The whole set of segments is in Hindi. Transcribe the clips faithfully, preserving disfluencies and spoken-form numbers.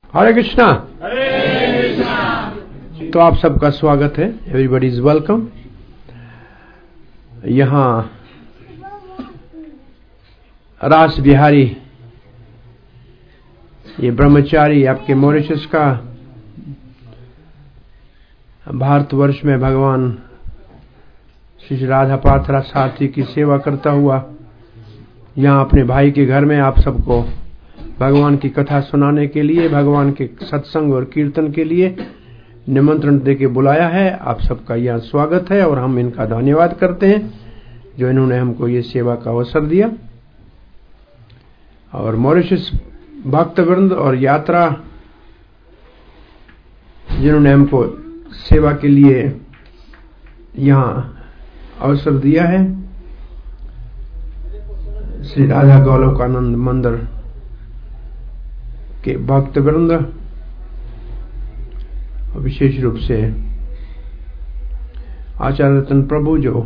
हरे कृष्णा। हरे कृष्णा। तो आप सबका स्वागत है। Everybody is welcome. यहाँ रास बिहारी ये ब्रह्मचारी आपके मॉरिशस का भारतवर्ष में भगवान श्री राधा पात्रा सारथी की सेवा करता हुआ यहाँ अपने भाई के घर में आप सबको भगवान की कथा सुनाने के लिए, भगवान के सत्संग और कीर्तन के लिए निमंत्रण देके बुलाया है। आप सबका यहाँ स्वागत है और हम इनका धन्यवाद करते हैं जो इन्होंने हमको ये सेवा का अवसर दिया। और मॉरिशस भक्तवृंद और यात्रा जिन्होंने हमको सेवा के लिए यहाँ अवसर दिया है, श्री राधा गोलोकानंद मंदिर के भक्तवृंद, विशेष रूप से आचार्य रतन प्रभु जो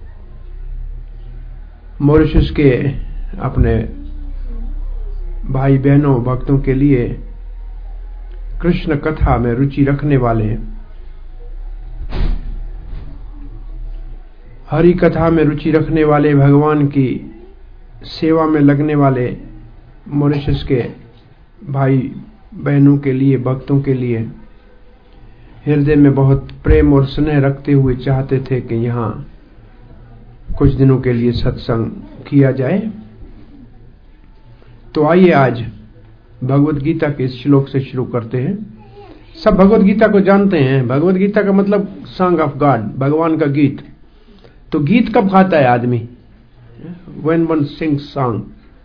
मॉरिशस के अपने भाई बहनों भक्तों के लिए कृष्ण कथा में रुचि रखने वाले, हरि कथा में रुचि रखने वाले, भगवान की सेवा में लगने वाले मॉरिशस के भाई बहनों के लिए, भक्तों के लिए हृदय में बहुत प्रेम और स्नेह रखते हुए चाहते थे कि यहाँ कुछ दिनों के लिए सत्संग किया जाए। तो आइए आज भगवत गीता के इस श्लोक से शुरू करते हैं। सब भगवत गीता को जानते हैं। भगवत गीता का मतलब सॉन्ग ऑफ गॉड, भगवान का गीत। तो गीत कब गाता है आदमी? When one sings song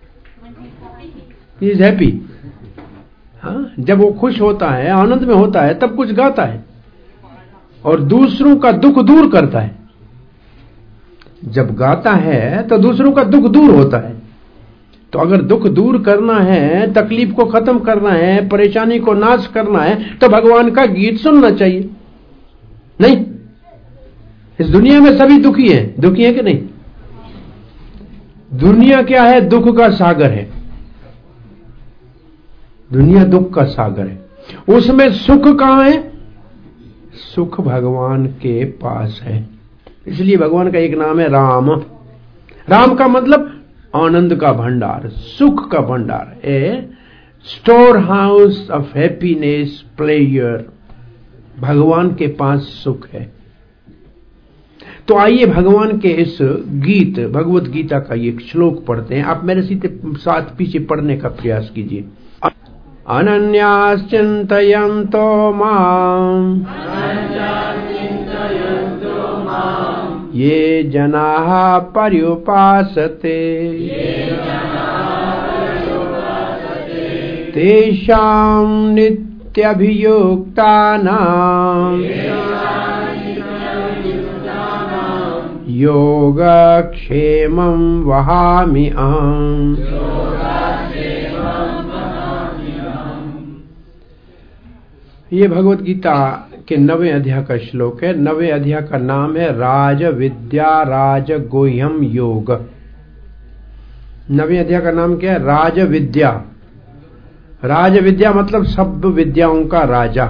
he is happy. हाँ, जब वो खुश होता है, आनंद में होता है, तब कुछ गाता है और दूसरों का दुख दूर करता है। जब गाता है तो दूसरों का दुख दूर होता है। तो अगर दुख दूर करना है, तकलीफ को खत्म करना है, परेशानी को नाश करना है, तो भगवान का गीत सुनना चाहिए। नहीं, इस दुनिया में सभी दुखी हैं। दुखी है कि नहीं? दुनिया क्या है? दुख का सागर है। दुनिया दुख का सागर है। उसमें सुख कहां है? सुख भगवान के पास है। इसलिए भगवान का एक नाम है राम। राम का मतलब आनंद का भंडार, सुख का भंडार, a store house of happiness, pleasure. भगवान के पास सुख है। तो आइए भगवान के इस गीत, भगवत गीता का ये श्लोक पढ़ते हैं। आप मेरे सीधे साथ पीछे पढ़ने का प्रयास कीजिए। अनन्याश्चिन्तयन्तो माम् ये जनाः पर्युपासते तेषां नित्यभियुक्तानां योगक्षेमं वहामि अहम्। ये भगवत गीता के नवे अध्याय का श्लोक है। नवे अध्याय का नाम है राज विद्या राज गोह्यम योग। नवे अध्याय का नाम क्या है? राज विद्या। राज विद्या मतलब सब विद्याओं का राजा।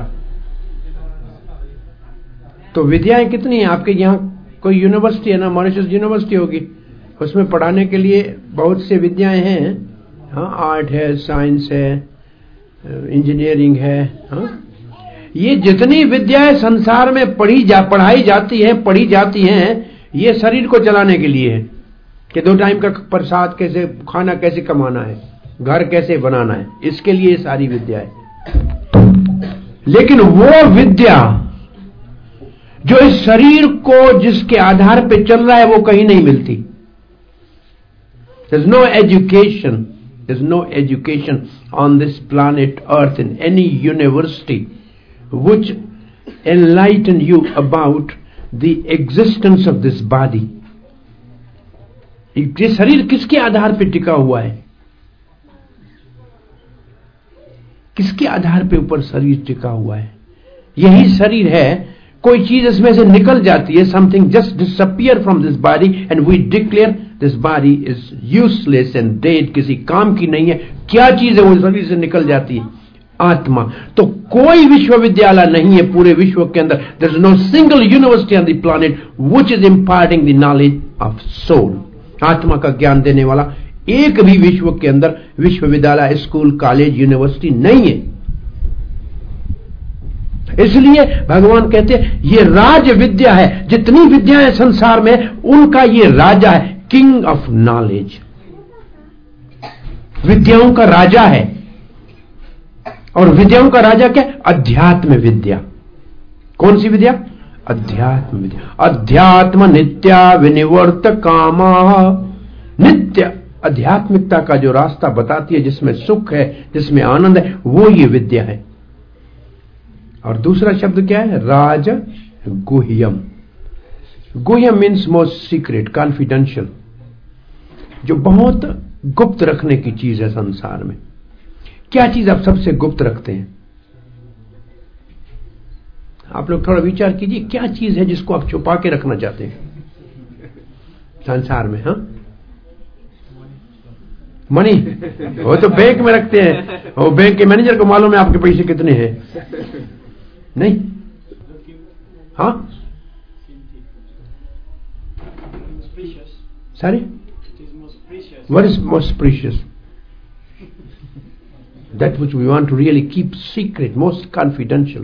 तो विद्याएं कितनी है आपके यहाँ? कोई यूनिवर्सिटी है ना, मॉरिशस यूनिवर्सिटी होगी, उसमें पढ़ाने के लिए बहुत से विद्याएं हैं। हाँ, आर्ट है, साइंस है, इंजीनियरिंग है। हाँ, ये जितनी विद्याएं संसार में पढ़ी जा पढ़ाई जाती हैं, पढ़ी जाती हैं, ये शरीर को चलाने के लिए है कि दो टाइम का प्रसाद कैसे, खाना कैसे कमाना है, घर कैसे बनाना है, इसके लिए सारी विद्या है। लेकिन वो विद्या जो इस शरीर को जिसके आधार पे चल रहा है वो कहीं नहीं मिलती। There's no education, there's no education on this planet Earth in any university which enlighten you about the existence of this body. ये शरीर किसके आधार पे टिका हुआ है? किसके आधार पे ऊपर शरीर टिका हुआ है? यही शरीर है। कोई चीज इसमें से निकल जाती है, something just disappear from this body and we declare this body is useless and dead, किसी काम की नहीं है। क्या चीज है वो शरीर से निकल जाती है? आत्मा। तो कोई विश्वविद्यालय नहीं है पूरे विश्व के अंदर, there is no single university on the planet which is imparting the knowledge of soul. आत्मा का ज्ञान देने वाला एक भी विश्व के अंदर विश्वविद्यालय, स्कूल, कॉलेज, यूनिवर्सिटी नहीं है। इसलिए भगवान कहते हैं ये राज विद्या है, जितनी विद्याएं संसार में उनका ये राजा है, किंग ऑफ नॉलेज, विद्याओं का राजा है। और विद्याओं का राजा क्या? अध्यात्म विद्या। कौन सी विद्या? अध्यात्म विद्या। अध्यात्म नित्या विनिवर्त कामा। नित्य आध्यात्मिकता का जो रास्ता बताती है, जिसमें सुख है, जिसमें आनंद है, वो ये विद्या है। और दूसरा शब्द क्या है? राज गुह्यम। गुह्यम मीन्स मोस्ट सीक्रेट, कॉन्फिडेंशियल, जो बहुत गुप्त रखने की चीज है संसार में। क्या चीज आप सबसे गुप्त रखते हैं? आप लोग थोड़ा विचार कीजिए, क्या चीज है जिसको आप छुपा के रखना चाहते हैं संसार में? हाँ, मनी। वो तो बैंक में रखते हैं, वो बैंक के मैनेजर को मालूम है आपके पैसे कितने हैं। नहीं, हाँ, सारे what is most precious? That which we want to really keep secret, most confidential.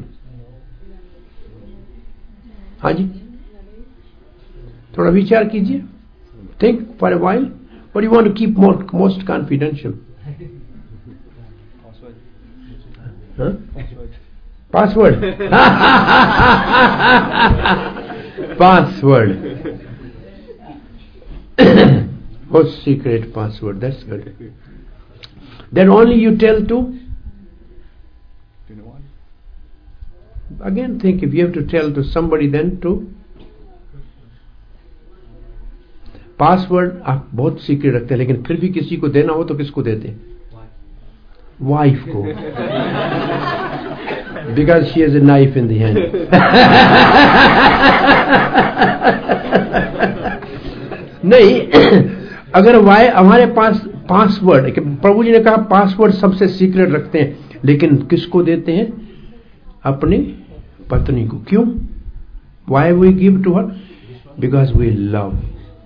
हाँ जी, थोड़ा विचार कीजिए, think for a while. What do you want to keep more, most confidential? Huh? Password. Password. Most secret password. That's good. Then only you tell to. Again, think if you have to tell to somebody, then to. Password आप बहुत सीक्रेट रखते हैं, लेकिन फिर भी किसी को देना हो तो किसको देते हैं? वाइफ को, because she has a knife in the hand. नहीं, अगर वाई हमारे पास पासवर्ड, प्रभु जी ने कहा पासवर्ड सबसे सीक्रेट रखते हैं, लेकिन किसको देते हैं? अपनी पत्नी को। क्यों? Why we give to her? Because we love.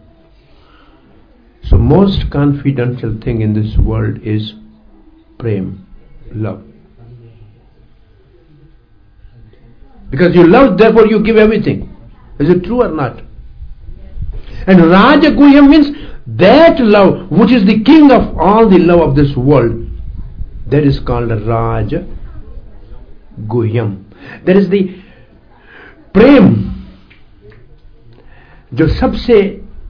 So most confidential thing in this world is prem, love. Because you love, therefore you give everything. Is it true or not? And Raja Guhyam means that love which is the king of all the love of this world. That is called Raja Guhyam. There is the prem, जो सबसे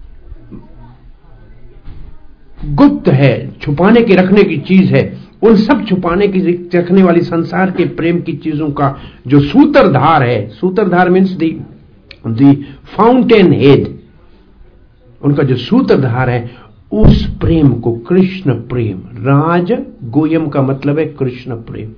गुप्त है, छुपाने के रखने की चीज है। उन सब छुपाने की रखने वाली संसार के प्रेम की चीजों का जो सूत्रधार है, सूत्रधार means the the fountain head, उनका जो सूत्रधार है, उस प्रेम को कृष्ण प्रेम, राज गोयम का मतलब है कृष्ण प्रेम।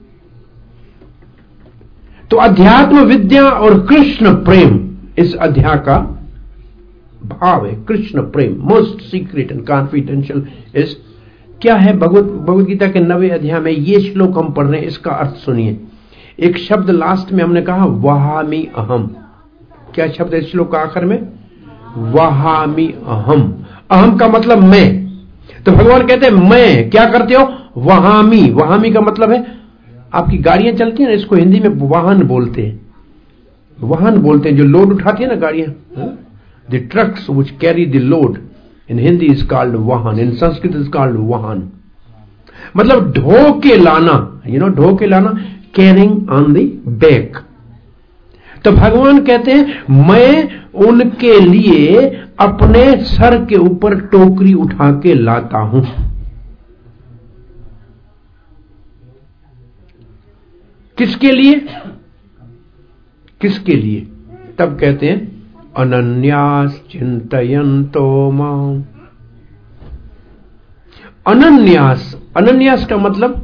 तो अध्यात्म विद्या और कृष्ण प्रेम इस अध्याय का भाव है। कृष्ण प्रेम, most secret and confidential is क्या है? भगवत भगवत गीता के नवे अध्याय में ये श्लोक हम पढ़ रहे हैं, इसका अर्थ सुनिए। एक शब्द लास्ट में हमने कहा वहामि अहम। क्या शब्द है इस श्लोक का आखिर में? वहामि अहम। अहम का मतलब मैं। तो भगवान कहते हैं मैं क्या करते हो? वहामि। वहामि का मतलब है, आपकी गाड़ियां चलती हैं ना, इसको हिंदी में वाहन बोलते हैं। वाहन बोलते हैं जो लोड उठाती है ना गाड़ियां, the trucks which carry the load, in Hindi is called vahan, in Sanskrit is called vahan. मतलब ढो के लाना, you know, ढो के लाना, carrying on the back। तो भगवान कहते हैं मैं उनके लिए अपने सर के ऊपर टोकरी उठा के लाता हूं। किसके लिए? किसके लिए? तब कहते हैं अनन्यास चिंतयन्तो मां। अनन्यास, अनन्यास का मतलब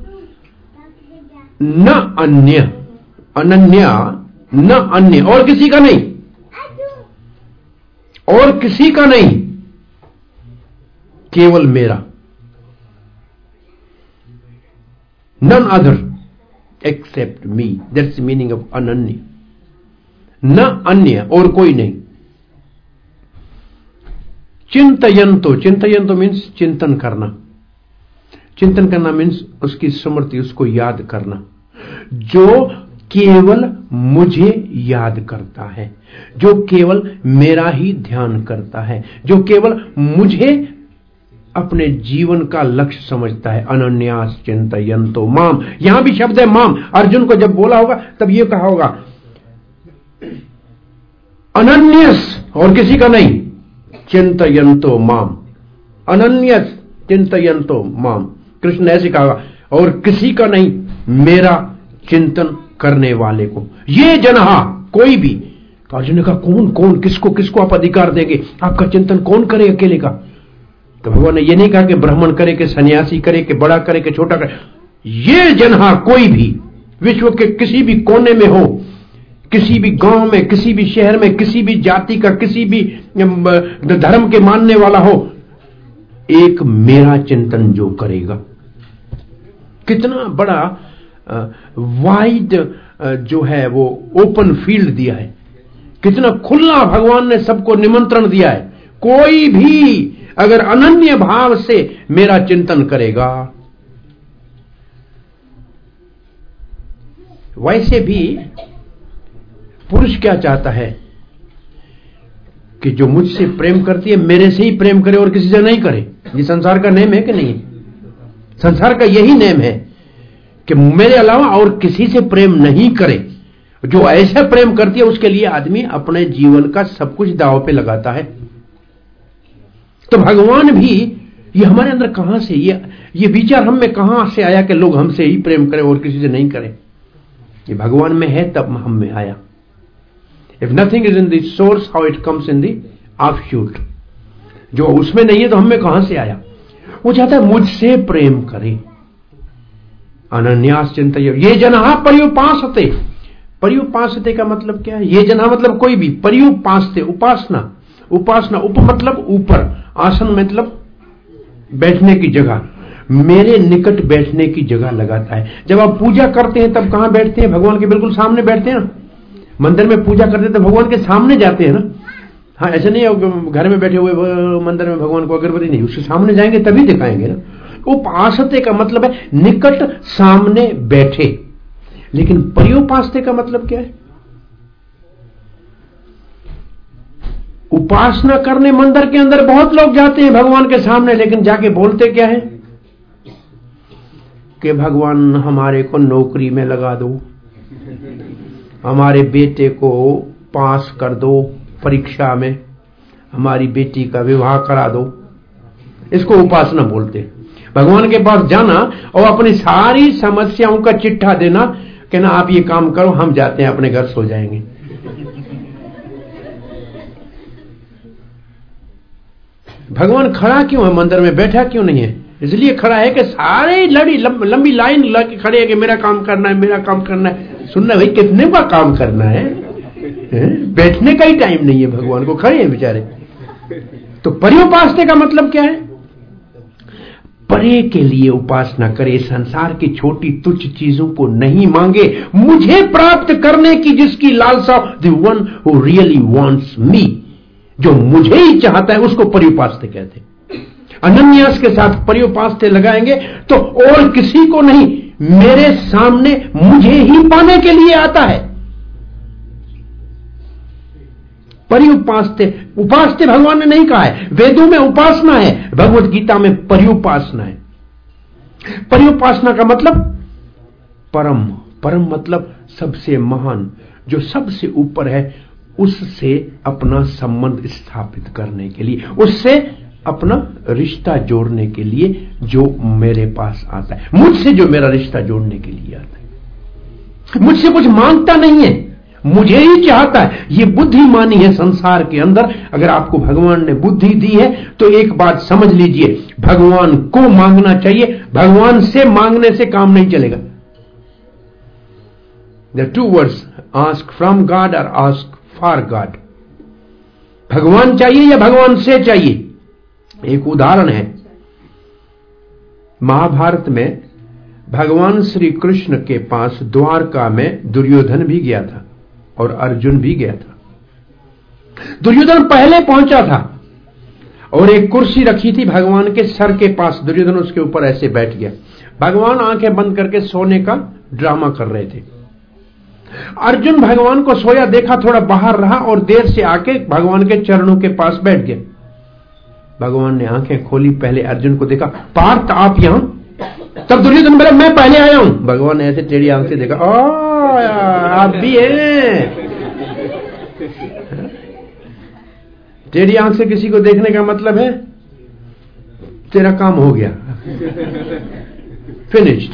न अन्य, अनन्या न अन्य, और किसी का नहीं, और किसी का नहीं, केवल मेरा, none other. Except me, that's meaning of अनन्य, न अन्य और कोई नहीं। चिंतयंतो, चिंतयंतो मीन्स चिंतन करना, चिंतन करना मीन्स उसकी स्मृति, उसको याद करना। जो केवल मुझे याद करता है, जो केवल मेरा ही ध्यान करता है, जो केवल मुझे अपने जीवन का लक्ष्य समझता है। अनन्यास चिंतयन्तो माम, यहां भी शब्द है माम। अर्जुन को जब बोला होगा तब यह कहा होगा अनन्यस, और किसी का नहीं, चिंतयन्तो माम, अनन्यस चिंतयन्तो माम। कृष्ण ऐसे कहा, और किसी का नहीं, मेरा चिंतन करने वाले को। ये जनहा, कोई भी। तो अर्जुन ने कहा कौन कौन, किसको किसको आप अधिकार देंगे, आपका चिंतन कौन करे अकेले का? तो भगवान ने ये नहीं कहा कि ब्राह्मण करे, कि सन्यासी करे, कि बड़ा करे, कि छोटा करे। ये जनहा, कोई भी, विश्व के किसी भी कोने में हो, किसी भी गांव में, किसी भी शहर में, किसी भी जाति का, किसी भी धर्म के मानने वाला हो, एक मेरा चिंतन जो करेगा। कितना बड़ा वाइड जो है वो ओपन फील्ड दिया है, कितना खुला भगवान ने सबको निमंत्रण दिया है। कोई भी अगर अनन्य भाव से मेरा चिंतन करेगा। वैसे भी पुरुष क्या चाहता है कि जो मुझसे प्रेम करती है मेरे से ही प्रेम करे और किसी से नहीं करे। ये संसार का नेम है कि नहीं? संसार का यही नेम है कि मेरे अलावा और किसी से प्रेम नहीं करे। जो ऐसा प्रेम करती है उसके लिए आदमी अपने जीवन का सब कुछ दांव पे लगाता है। तो भगवान भी, ये हमारे अंदर कहां से, ये ये विचार हम में कहां से आया कि लोग हमसे ही प्रेम करें और किसी से नहीं करें? ये भगवान में है तब हम में आया। If nothing is in the source, how it comes in the offshoot. जो उसमें नहीं है तो हम में कहां से आया? वो चाहता है मुझसे प्रेम करे। अनन्यास चिंतय ये जनहा पर्युपासते। पर्युपासते का मतलब क्या है? ये जनहा मतलब कोई भी, पर्युपासते उपासना, उपासना उप मतलब ऊपर, आसन मतलब बैठने की जगह, मेरे निकट बैठने की जगह लगाता है। जब आप पूजा करते हैं तब कहां बैठते हैं? भगवान के बिल्कुल सामने बैठते हैं ना। मंदिर में पूजा करते हैं तो भगवान के सामने जाते हैं ना। हाँ, ऐसे नहीं घर में बैठे हुए मंदिर में भगवान को अगरबत्ती नहीं, उसके सामने जाएंगे तभी दिखाएंगे ना। उपासते का मतलब है निकट सामने बैठे। लेकिन पर्युपासते का मतलब क्या है? उपासना करने मंदिर के अंदर बहुत लोग जाते हैं भगवान के सामने, लेकिन जाके बोलते क्या है कि भगवान हमारे को नौकरी में लगा दो, हमारे बेटे को पास कर दो परीक्षा में, हमारी बेटी का विवाह करा दो। इसको उपासना बोलते हैं। भगवान के पास जाना और अपनी सारी समस्याओं का चिट्ठा देना, कहना आप ये काम करो, हम जाते हैं अपने घर सो जाएंगे। भगवान खड़ा क्यों है मंदिर में, बैठा क्यों नहीं है? इसलिए खड़ा है कि सारे लड़ी लंबी लाइन लग खड़े है कि मेरा काम करना है, मेरा काम करना है। सुनना भाई, कितने का काम करना है, है? बैठने का ही टाइम नहीं है भगवान को, खड़े हैं बेचारे। तो पर्युपासते का मतलब क्या है? परे के लिए उपासना करे, संसार की छोटी तुच्छ चीजों को नहीं मांगे, मुझे प्राप्त करने की जिसकी लालसा, the one who really wants me, जो मुझे ही चाहता है उसको पर्युपासते कहते हैं। अनन्यास के साथ पर्युपासते लगाएंगे तो और किसी को नहीं, मेरे सामने मुझे ही पाने के लिए आता है। पर्युपासते, उपासते भगवान ने नहीं कहा है, वेदों में उपासना है, भगवत गीता में पर्युपासना है। पर्युपासना का मतलब परम, परम मतलब सबसे महान, जो सबसे ऊपर है, उससे अपना संबंध स्थापित करने के लिए, उससे अपना रिश्ता जोड़ने के लिए जो मेरे पास आता है, मुझसे जो मेरा रिश्ता जोड़ने के लिए आता है। मुझसे कुछ मांगता नहीं है, मुझे ही चाहता है। ये बुद्धिमानी है संसार के अंदर। अगर आपको भगवान ने बुद्धि दी है तो एक बात समझ लीजिए, भगवान को मांगना चाहिए, भगवान से मांगने से काम नहीं चलेगा। The two words, ask from God और आस्क फॉर गॉड। भगवान चाहिए या भगवान से चाहिए। एक उदाहरण है, महाभारत में भगवान श्री कृष्ण के पास द्वारका में दुर्योधन भी गया था और अर्जुन भी गया था। दुर्योधन पहले पहुंचा था और एक कुर्सी रखी थी भगवान के सर के पास। दुर्योधन उसके ऊपर ऐसे बैठ गया। भगवान आंखें बंद करके सोने का ड्रामा कर रहे थे। अर्जुन भगवान को सोया देखा, थोड़ा बाहर रहा और देर से आके भगवान के चरणों के पास बैठ गया। भगवान ने आंखें खोली, पहले अर्जुन को देखा, पार्थ आप यहां? तब दुर्योधन बोला मैं पहले आया हूं। भगवान ने ऐसे टेढ़ी आंख से देखा, आप भी हैं। टेढ़ी आंख से किसी को देखने का मतलब है तेरा काम हो गया, फिनिश्ड।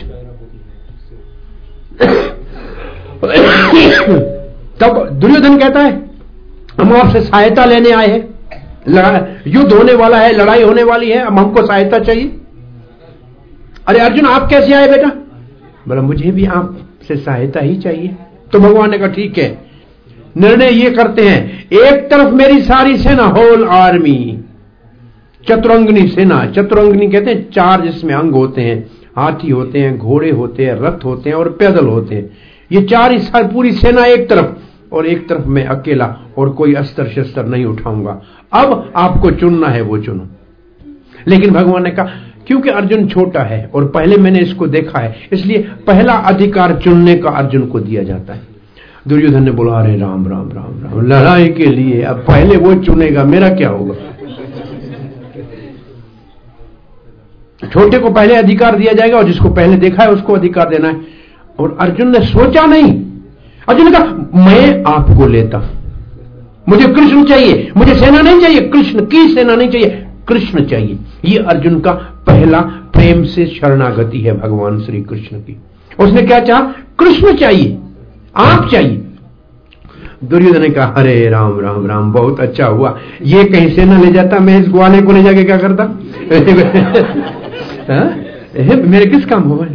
तब दुर्योधन कहता है हम आपसे सहायता लेने आए हैं, युद्ध होने वाला है, लड़ाई होने वाली है, अब हमको सहायता चाहिए। अरे अर्जुन आप कैसे आए बेटा? बोला मुझे भी आपसे सहायता ही चाहिए। तो भगवान ने कहा ठीक है, निर्णय ये करते हैं, एक तरफ मेरी सारी सेना, होल आर्मी, चतुरंगनी सेना। चतुरंगनी कहते हैं चार जिसमें अंग होते हैं, हाथी होते हैं, घोड़े होते हैं, रथ होते हैं और पैदल होते हैं। ये चार ही सारी पूरी सेना एक तरफ, और एक तरफ मैं अकेला, और कोई अस्त्र शस्त्र नहीं उठाऊंगा। अब आपको चुनना है वो चुनो। लेकिन भगवान ने कहा क्योंकि अर्जुन छोटा है और पहले मैंने इसको देखा है, इसलिए पहला अधिकार चुनने का अर्जुन को दिया जाता है। दुर्योधन ने बोला अरे राम राम राम राम, लड़ाई के लिए अब पहले वो चुनेगा, मेरा क्या होगा? छोटे को पहले अधिकार दिया जाएगा और जिसको पहले देखा है उसको अधिकार देना है। और अर्जुन ने सोचा नहीं, अर्जुन ने कहा मैं आपको लेता, मुझे कृष्ण चाहिए, मुझे सेना नहीं चाहिए, कृष्ण की सेना नहीं चाहिए, कृष्ण चाहिए। ये अर्जुन का पहला प्रेम से शरणागति है भगवान श्री कृष्ण की। उसने क्या चाहा? कृष्ण चाहिए, आप चाहिए। दुर्योधन ने कहा अरे राम राम राम, बहुत अच्छा हुआ, ये कहीं सेना ले जाता, मैं इस ग्वाले को ले जाके क्या करता? मेरे किस काम होगा?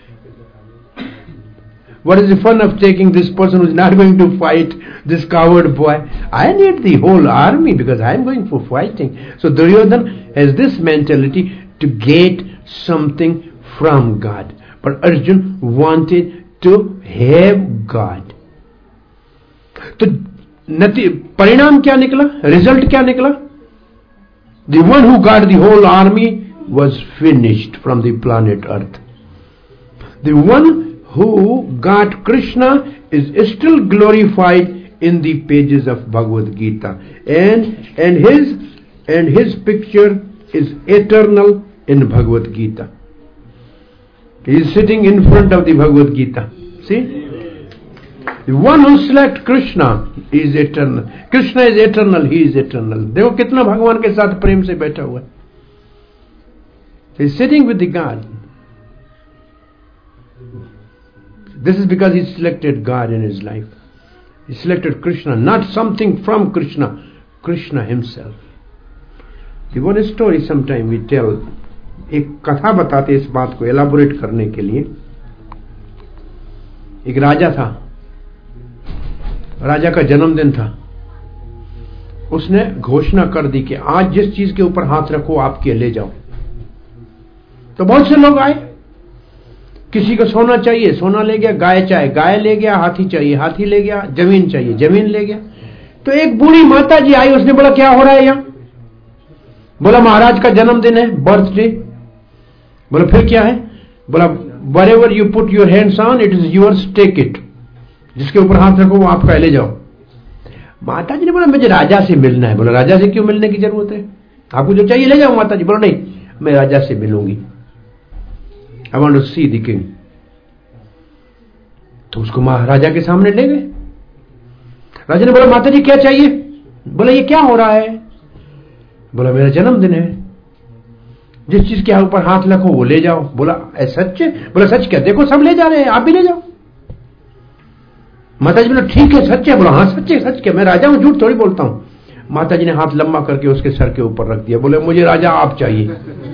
What is the fun of taking this person who is not going to fight, this coward boy? I need the whole army because I am going for fighting. So Duryodhan has this mentality to get something from God. But Arjun wanted to have God. तो परिणाम क्या निकला? रिजल्ट क्या निकला? The one who got the whole army was finished from the planet Earth. The one who got Krishna is still glorified in the pages of Bhagavad Gita, and and his and his picture is eternal in Bhagavad Gita. He is sitting in front of the Bhagavad Gita. See, the one who select Krishna is eternal. Krishna is eternal, he is eternal. देखो कितना भगवान के साथ प्रेम से बैठा हुआ है. He is sitting with the God. This is because he selected God in his life. He selected Krishna, not something from Krishna, Krishna himself. The one story sometime we tell, एक कथा बताते इस बात को एलाबोरेट करने के लिए। एक राजा था, राजा का जन्मदिन था। उसने घोषणा कर दी कि आज जिस चीज के ऊपर हाथ रखो आपके ले जाओ। तो बहुत से लोग आए, किसी को सोना चाहिए, सोना ले गया, गाय चाहिए, गाय ले गया, हाथी चाहिए, हाथी ले गया, जमीन चाहिए, जमीन ले गया। तो एक बूढ़ी माता जी आई, उसने बोला क्या हो रहा है यहाँ? बोला महाराज का जन्मदिन है, बर्थडे। बोला फिर क्या है? बोला wherever you put your hands on it is yours, take it. जिसके ऊपर हाथ रखो वो आपका, ले जाओ। माता जी ने बोला मुझे राजा से मिलना है। बोला राजा से क्यों मिलने की जरूरत है? आपको जो चाहिए ले जाओ। माता जी बोला नहीं, मैं राजा से मिलूंगी। I want to see the king. तो उसको महाराजा के सामने ले गए। राजा ने बोला माता जी क्या चाहिए? बोला ये क्या हो रहा है? बोला मेरा जन्मदिन है, जिस चीज के ऊपर हाथ रखो वो ले जाओ। बोला सच है? बोला सच क्या? देखो सब ले जा रहे हैं, आप भी ले जाओ। माता जी बोला ठीक है सच है। बोला हाँ सच है, सच क्या, मैं राजा हूं, झूठ थोड़ी बोलता हूं। माता जी ने हाथ लंबा करके उसके सर के ऊपर रख दिया। बोले मुझे राजा आप चाहिए।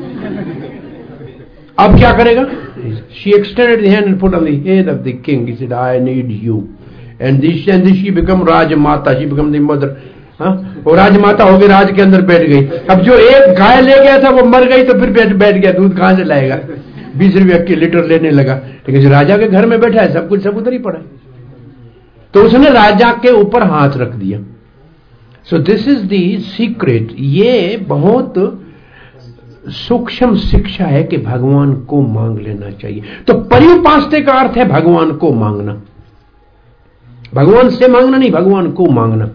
अब क्या करेगा? She extended the hand and put on the head of the king. He said, I need you. And this and this she become Rajmata. She become the mother. हाँ, वो राजमाता हो गई, राज के अंदर बैठ गई। अब जो एक गाय ले गया था वो मर गई, तो फिर बैठ बैठ गया, दूध कहां से लाएगा? बीस रुपया के लीटर लेने लगा, लेकिन राजा के घर में बैठा है, सब कुछ सब उधर ही पड़ा है, तो उसने राजा के ऊपर हाथ रख दिया। So this is the secret. ये बहुत सूक्ष्म शिक्षा है कि भगवान को मांग लेना चाहिए। तो पर्युपासते का अर्थ है भगवान को मांगना, भगवान से मांगना नहीं, भगवान को मांगना।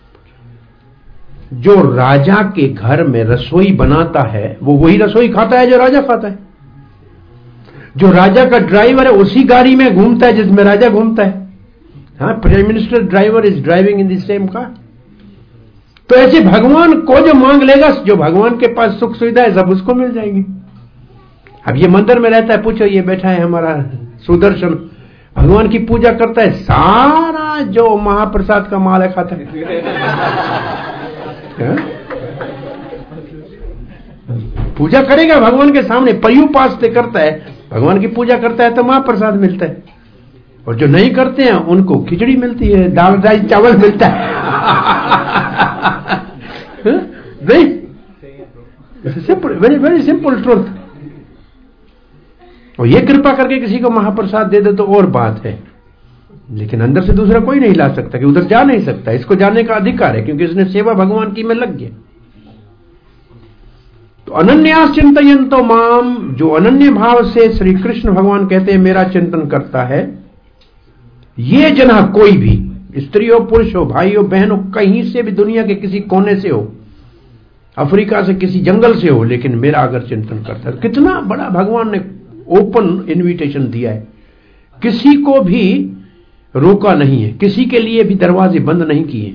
जो राजा के घर में रसोई बनाता है वो वही रसोई खाता है जो राजा खाता है। जो राजा का ड्राइवर है उसी गाड़ी में घूमता है जिसमें राजा घूमता है। हाँ, prime minister driver is driving in the same car. तो ऐसे भगवान को जो मांग लेगा, जो भगवान के पास सुख सुविधा है सब उसको मिल जाएंगी। अब ये मंदिर में रहता है, पूछो, ये बैठा है हमारा सुदर्शन, भगवान की पूजा करता है, सारा जो महाप्रसाद का माल है खाता है। पूजा करेगा भगवान के सामने, पर्युपासते करता है, भगवान की पूजा करता है तो महाप्रसाद मिलता है। और जो नहीं करते हैं उनको खिचड़ी मिलती है, दाल राइस चावल मिलता है। नहीं, simple, very very simple truth. और ये कृपा करके किसी को महाप्रसाद दे दे तो और बात है, लेकिन अंदर से दूसरा कोई नहीं ला सकता, कि उधर जा नहीं सकता। इसको जाने का अधिकार है क्योंकि इसने सेवा भगवान की में लग गया। तो अनन्यास चिंतयन्तो माम, जो अनन्य भाव से श्री कृष्ण भगवान कहते हैं मेरा चिंतन करता है, ये जना, कोई भी स्त्री हो, पुरुष हो, भाई हो, बहन हो, कहीं से भी दुनिया के किसी कोने से हो, अफ्रीका से, किसी जंगल से हो, लेकिन मेरा अगर चिंतन करता है, कितना बड़ा भगवान ने ओपन इनविटेशन दिया है, किसी को भी रोका नहीं है, किसी के लिए भी दरवाजे बंद नहीं किए।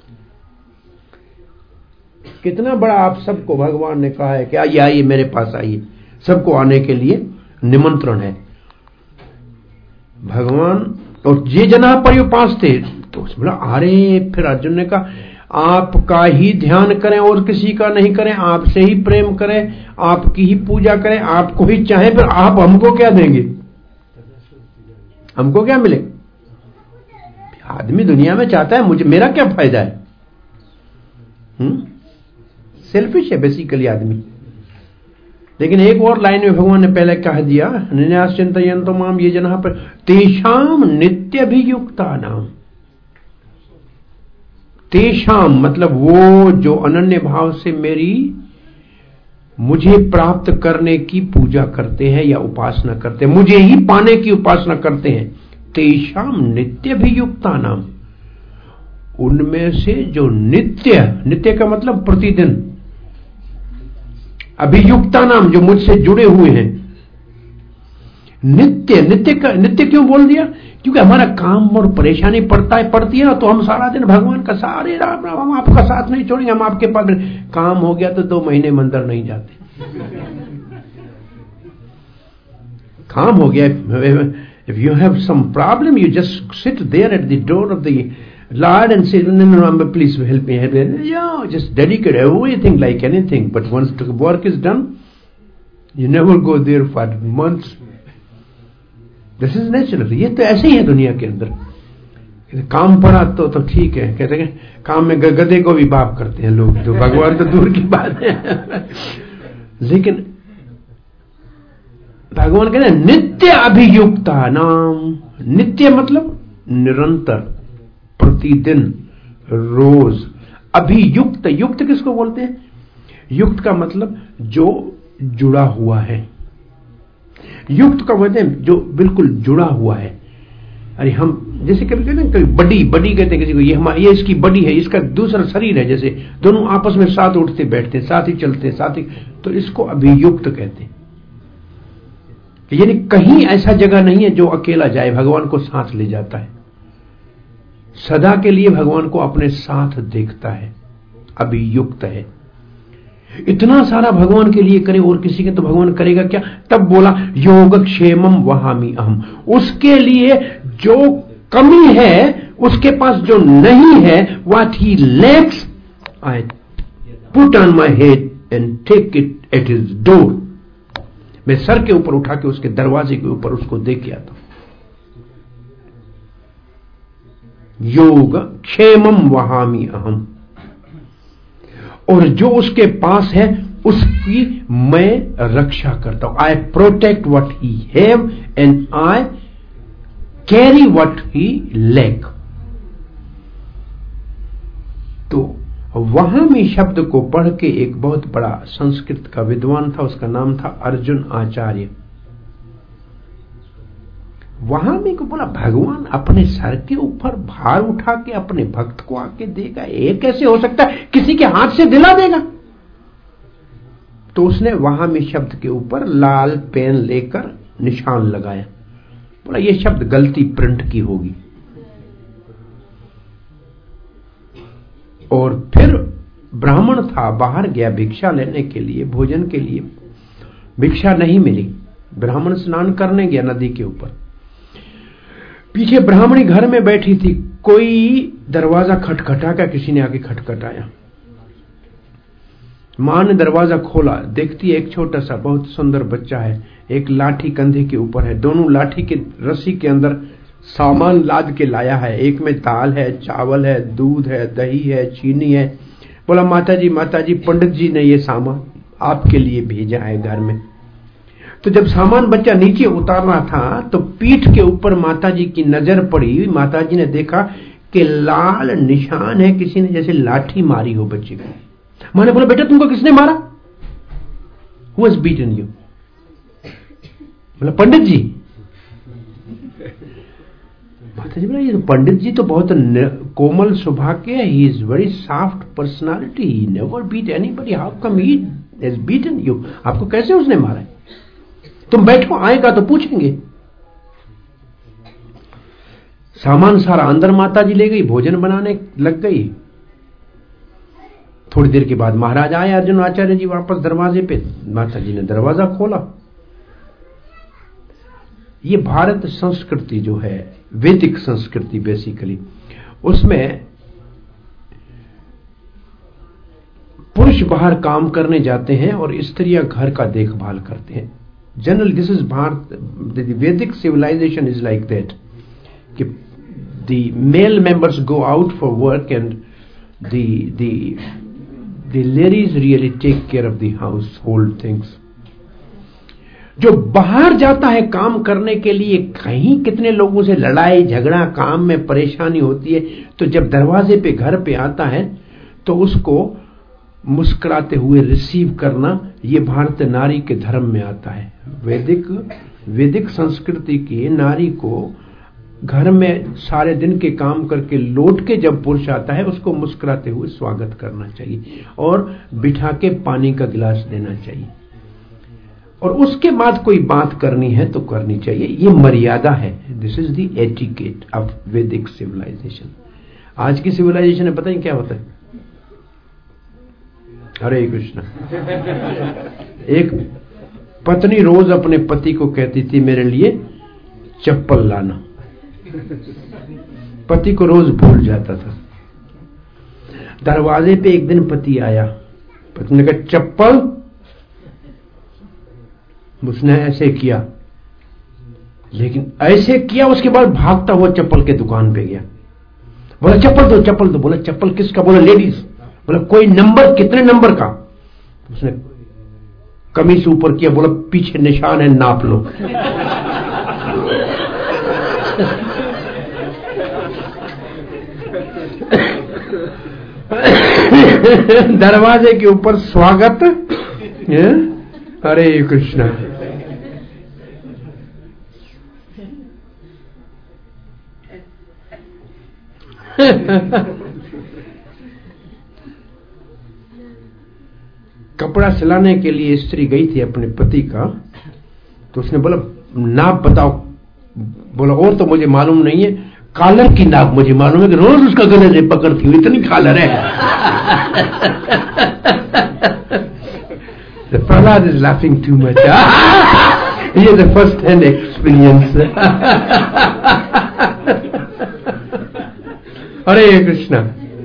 कितना बड़ा आप सबको भगवान ने कहा है कि आइए आइए मेरे पास आइए, सबको आने के लिए निमंत्रण है। भगवान और ये जना पर्युपासते, तो बोला अरे, फिर अर्जुन ने कहा आपका ही ध्यान करें और किसी का नहीं करें, आपसे ही प्रेम करें, आपकी ही पूजा करें, आपको ही चाहें, फिर आप हमको क्या देंगे, हमको क्या मिले? आदमी दुनिया में चाहता है मुझे, मेरा क्या फायदा है? हम्म सेल्फिश है बेसिकली आदमी। लेकिन एक और लाइन में भगवान ने पहले कह दिया, अनन्यास चिंतयन्तो माम ये जना पर तेषाम नित्यभियुक्ता नाम। तेषाम मतलब वो जो अनन्य भाव से मेरी मुझे प्राप्त करने की पूजा करते हैं या उपासना करते हैं, मुझे ही पाने की उपासना करते हैं। तेषाम नित्यभियुक्ता नाम, उनमें से जो नित्य, नित्य का मतलब प्रतिदिन, अभियुक्ता नाम जो मुझसे जुड़े हुए हैं। नित्य, नित्य का नित्य क्यों बोल दिया? क्योंकि हमारा काम और परेशानी पड़ता है पड़ती है ना, तो हम सारा दिन भगवान का सारे राम राम, हम आपका साथ नहीं छोड़ेंगे, हम आपके पास। काम हो गया तो दो महीने मंदिर नहीं जाते। काम हो गया, if you have some problem you just sit there at the door of the Lord and say, no, no, no, please help me, help me. Yeah, just dedicate everything like anything. But once the work is done, you never go there for months. This is natural. ये तो ऐसे ही है दुनिया के अंदर। काम पड़ा तो तो ठीक है, कहते हैं काम में गधे को भी बाप करते हैं लोग, तो भगवान तो दूर की बात है। लेकिन भगवान कहते हैं नित्य अभियुक्ता नाम। नित्य मतलब निरंतर, प्रतिदिन, रोज। अभियुक्त, युक्त किसको बोलते हैं? युक्त का मतलब जो जुड़ा हुआ है। युक्त का बोलते हैं जो बिल्कुल जुड़ा हुआ है। अरे हम जैसे कभी कहते हैं, कभी बडी बडी कहते हैं किसी को, ये हमारी, ये इसकी बडी है, इसका दूसरा शरीर है, जैसे दोनों आपस में साथ उठते बैठते, साथ ही चलते, साथ ही, तो इसको अभियुक्त कहते हैं। यानी कहीं ऐसा जगह नहीं है जो अकेला जाए, भगवान को साथ ले जाता है, सदा के लिए भगवान को अपने साथ देखता है, अभियुक्त है। इतना सारा भगवान के लिए करे और किसी के तो भगवान करेगा क्या? तब बोला योगक्षेमम वहामि अहम। उसके लिए जो कमी है, उसके पास जो नहीं है, what he lacks I put on my head and take it at his door. मैं सर के ऊपर उठा के उसके दरवाजे के ऊपर उसको दे के आता हूं। योग क्षेमम वहामि अहम। और जो उसके पास है उसकी मैं रक्षा करता हूं। I protect what he have and I carry what he lack. तो वहां में शब्द को पढ़ के एक बहुत बड़ा संस्कृत का विद्वान था, उसका नाम था अर्जुन आचार्य। वहां में को बोला भगवान अपने सर के ऊपर भार उठा के अपने भक्त को आके देगा, ये कैसे हो सकता है, किसी के हाथ से दिला देगा। तो उसने वहां में शब्द के ऊपर लाल पेन लेकर निशान लगाया, बोला ये शब्द गलती प्रिंट की होगी। और फिर ब्राह्मण था, बाहर गया भिक्षा लेने के लिए, भोजन के लिए, भिक्षा नहीं मिली। ब्राह्मण स्नान करने गया नदी के ऊपर, पीछे ब्राह्मणी घर में बैठी थी, कोई दरवाजा खटखटा का, किसी ने आके खटखटाया। मां ने दरवाजा खोला, देखती है एक छोटा सा बहुत सुंदर बच्चा है, एक लाठी कंधे के ऊपर है, दोनों लाठी के रस्सी के अंदर सामान लाद के लाया है, एक में दाल है, चावल है, दूध है, दही है, चीनी है। बोला माता जी माता जी पंडित जी ने ये सामान आपके लिए भेजा है घर में। तो जब सामान बच्चा नीचे उतार रहा था तो पीठ के ऊपर माता जी की नजर पड़ी। माता जी ने देखा कि लाल निशान है, किसी ने जैसे लाठी मारी हो बच्चे को। मां ने बोला बेटा तुमको किसने मारा? Who has beaten you? बोला पंडित जी। माता जी बोला ये तो पंडित जी तो बहुत कोमल स्वभाव के है, he is very soft personality, he never beat anybody, how come he has beaten you? आपको कैसे उसने मारा है? तुम बैठो, आएगा तो पूछेंगे। सामान सारा अंदर माता जी ले गई, भोजन बनाने लग गई। थोड़ी देर के बाद महाराज आए अर्जुन आचार्य जी वापस दरवाजे पे। माता जी ने दरवाजा खोला। ये भारत संस्कृति जो है, वैदिक संस्कृति बेसिकली, उसमें पुरुष बाहर काम करने जाते हैं और स्त्रियां घर का देखभाल करते हैं। General this is Bharat, the Vedic civilization is like that कि the male members go out for work and the the The ladies really take care of the household things. जो बाहर जाता है काम करने के लिए, कहीं कितने लोगों से लड़ाई झगड़ा, काम में परेशानी होती है, तो जब दरवाजे पे घर पे आता है तो उसको मुस्कुराते हुए रिसीव करना, ये भारतीय नारी के धर्म में आता है। वैदिक वैदिक संस्कृति की नारी को घर में सारे दिन के काम करके लौट के जब पुरुष आता है उसको मुस्कुराते हुए स्वागत करना चाहिए और बिठा के पानी का गिलास देना चाहिए, और उसके बाद कोई बात करनी है तो करनी चाहिए। ये मर्यादा है। This is the etiquette of Vedic civilization. आज की सिविलाइजेशन में पता नहीं क्या होता है। हरे कृष्णा। एक पत्नी रोज अपने पति को कहती थी मेरे लिए चप्पल लाना। पति को रोज भूल जाता था। दरवाजे पे एक दिन पति आया, पति ने कहा चप्पल। उसने ऐसे किया, लेकिन ऐसे किया उसके बाद भागता हुआ चप्पल के दुकान पे गया। बोला चप्पल दो चप्पल दो। बोला चप्पल किसका? बोला लेडीज। बोला कोई नंबर? कितने नंबर का? उसने कमीज ऊपर किया, बोला पीछे निशान है, नाप लो। दरवाजे के ऊपर स्वागत। हरे कृष्णा। कपड़ा सिलाने के लिए स्त्री गई थी अपने पति का, तो उसने बोला नाप बताओ। बोला और तो मुझे मालूम नहीं है, कॉलर की नाप मुझे मालूम है कि रोज उसका गले से पकड़ती हुई इतनी कॉलर है। Prahlad is laughing too much. ये the first hand experience. Hare Krishna.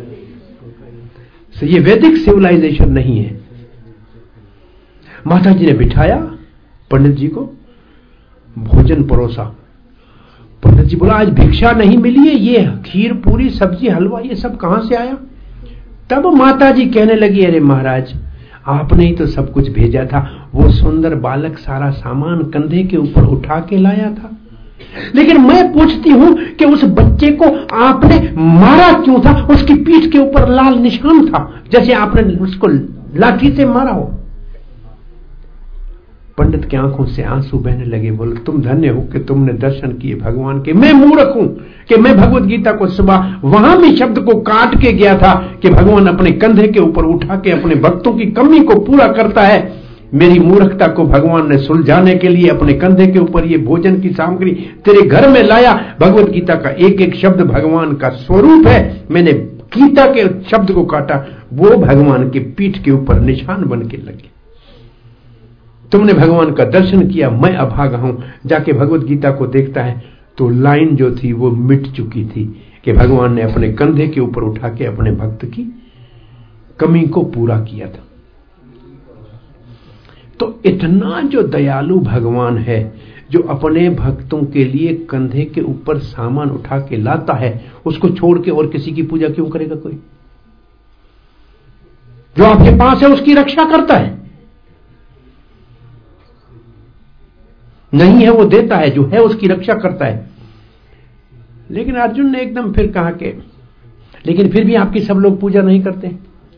so, ये वैदिक सिविलाइजेशन नहीं है। माता जी ने बिठाया पंडित जी को, भोजन परोसा। पंडित जी बोला आज भिक्षा नहीं मिली है, ये खीर पूरी सब्जी हलवा ये सब कहां से आया? तब माता जी कहने लगी अरे महाराज आपने ही तो सब कुछ भेजा था। वो सुंदर बालक सारा सामान कंधे के ऊपर उठा के लाया था। लेकिन मैं पूछती हूं कि उस बच्चे को आपने मारा क्यों था? उसकी पीठ के ऊपर लाल निशान था, जैसे आपने उसको लाठी से मारा हो। पंडित की आंखों से आंसू बहने लगे। बोले, तुम धन्य हो कि तुमने दर्शन किए भगवान के। मैं मूर्ख हूं कि मैं भगवत गीता को सुबह वहां भी शब्द को काट के गया था कि भगवान अपने कंधे के ऊपर उठा के अपने भक्तों की कमी को पूरा करता है। मेरी मूर्खता को भगवान ने सुलझाने के लिए अपने कंधे के ऊपर ये भोजन की सामग्री तेरे घर में लाया। भगवत गीता का एक एक शब्द भगवान का स्वरूप है। मैंने गीता के शब्द को काटा, वो भगवान की पीठ के ऊपर निशान बन के लगे। तुमने भगवान का दर्शन किया, मैं अभागा हूं। जाके भगवत गीता को देखता है तो लाइन जो थी वो मिट चुकी थी कि भगवान ने अपने कंधे के ऊपर उठा के अपने भक्त की कमी को पूरा किया था। तो इतना जो दयालु भगवान है, जो अपने भक्तों के लिए कंधे के ऊपर सामान उठा के लाता है, उसको छोड़ के और किसी की पूजा क्यों करेगा कोई? जो आपके पास है उसकी रक्षा करता है, नहीं है वो देता है, जो है उसकी रक्षा करता है। लेकिन अर्जुन ने एकदम फिर कहा कि लेकिन फिर भी आपकी सब लोग पूजा नहीं करते,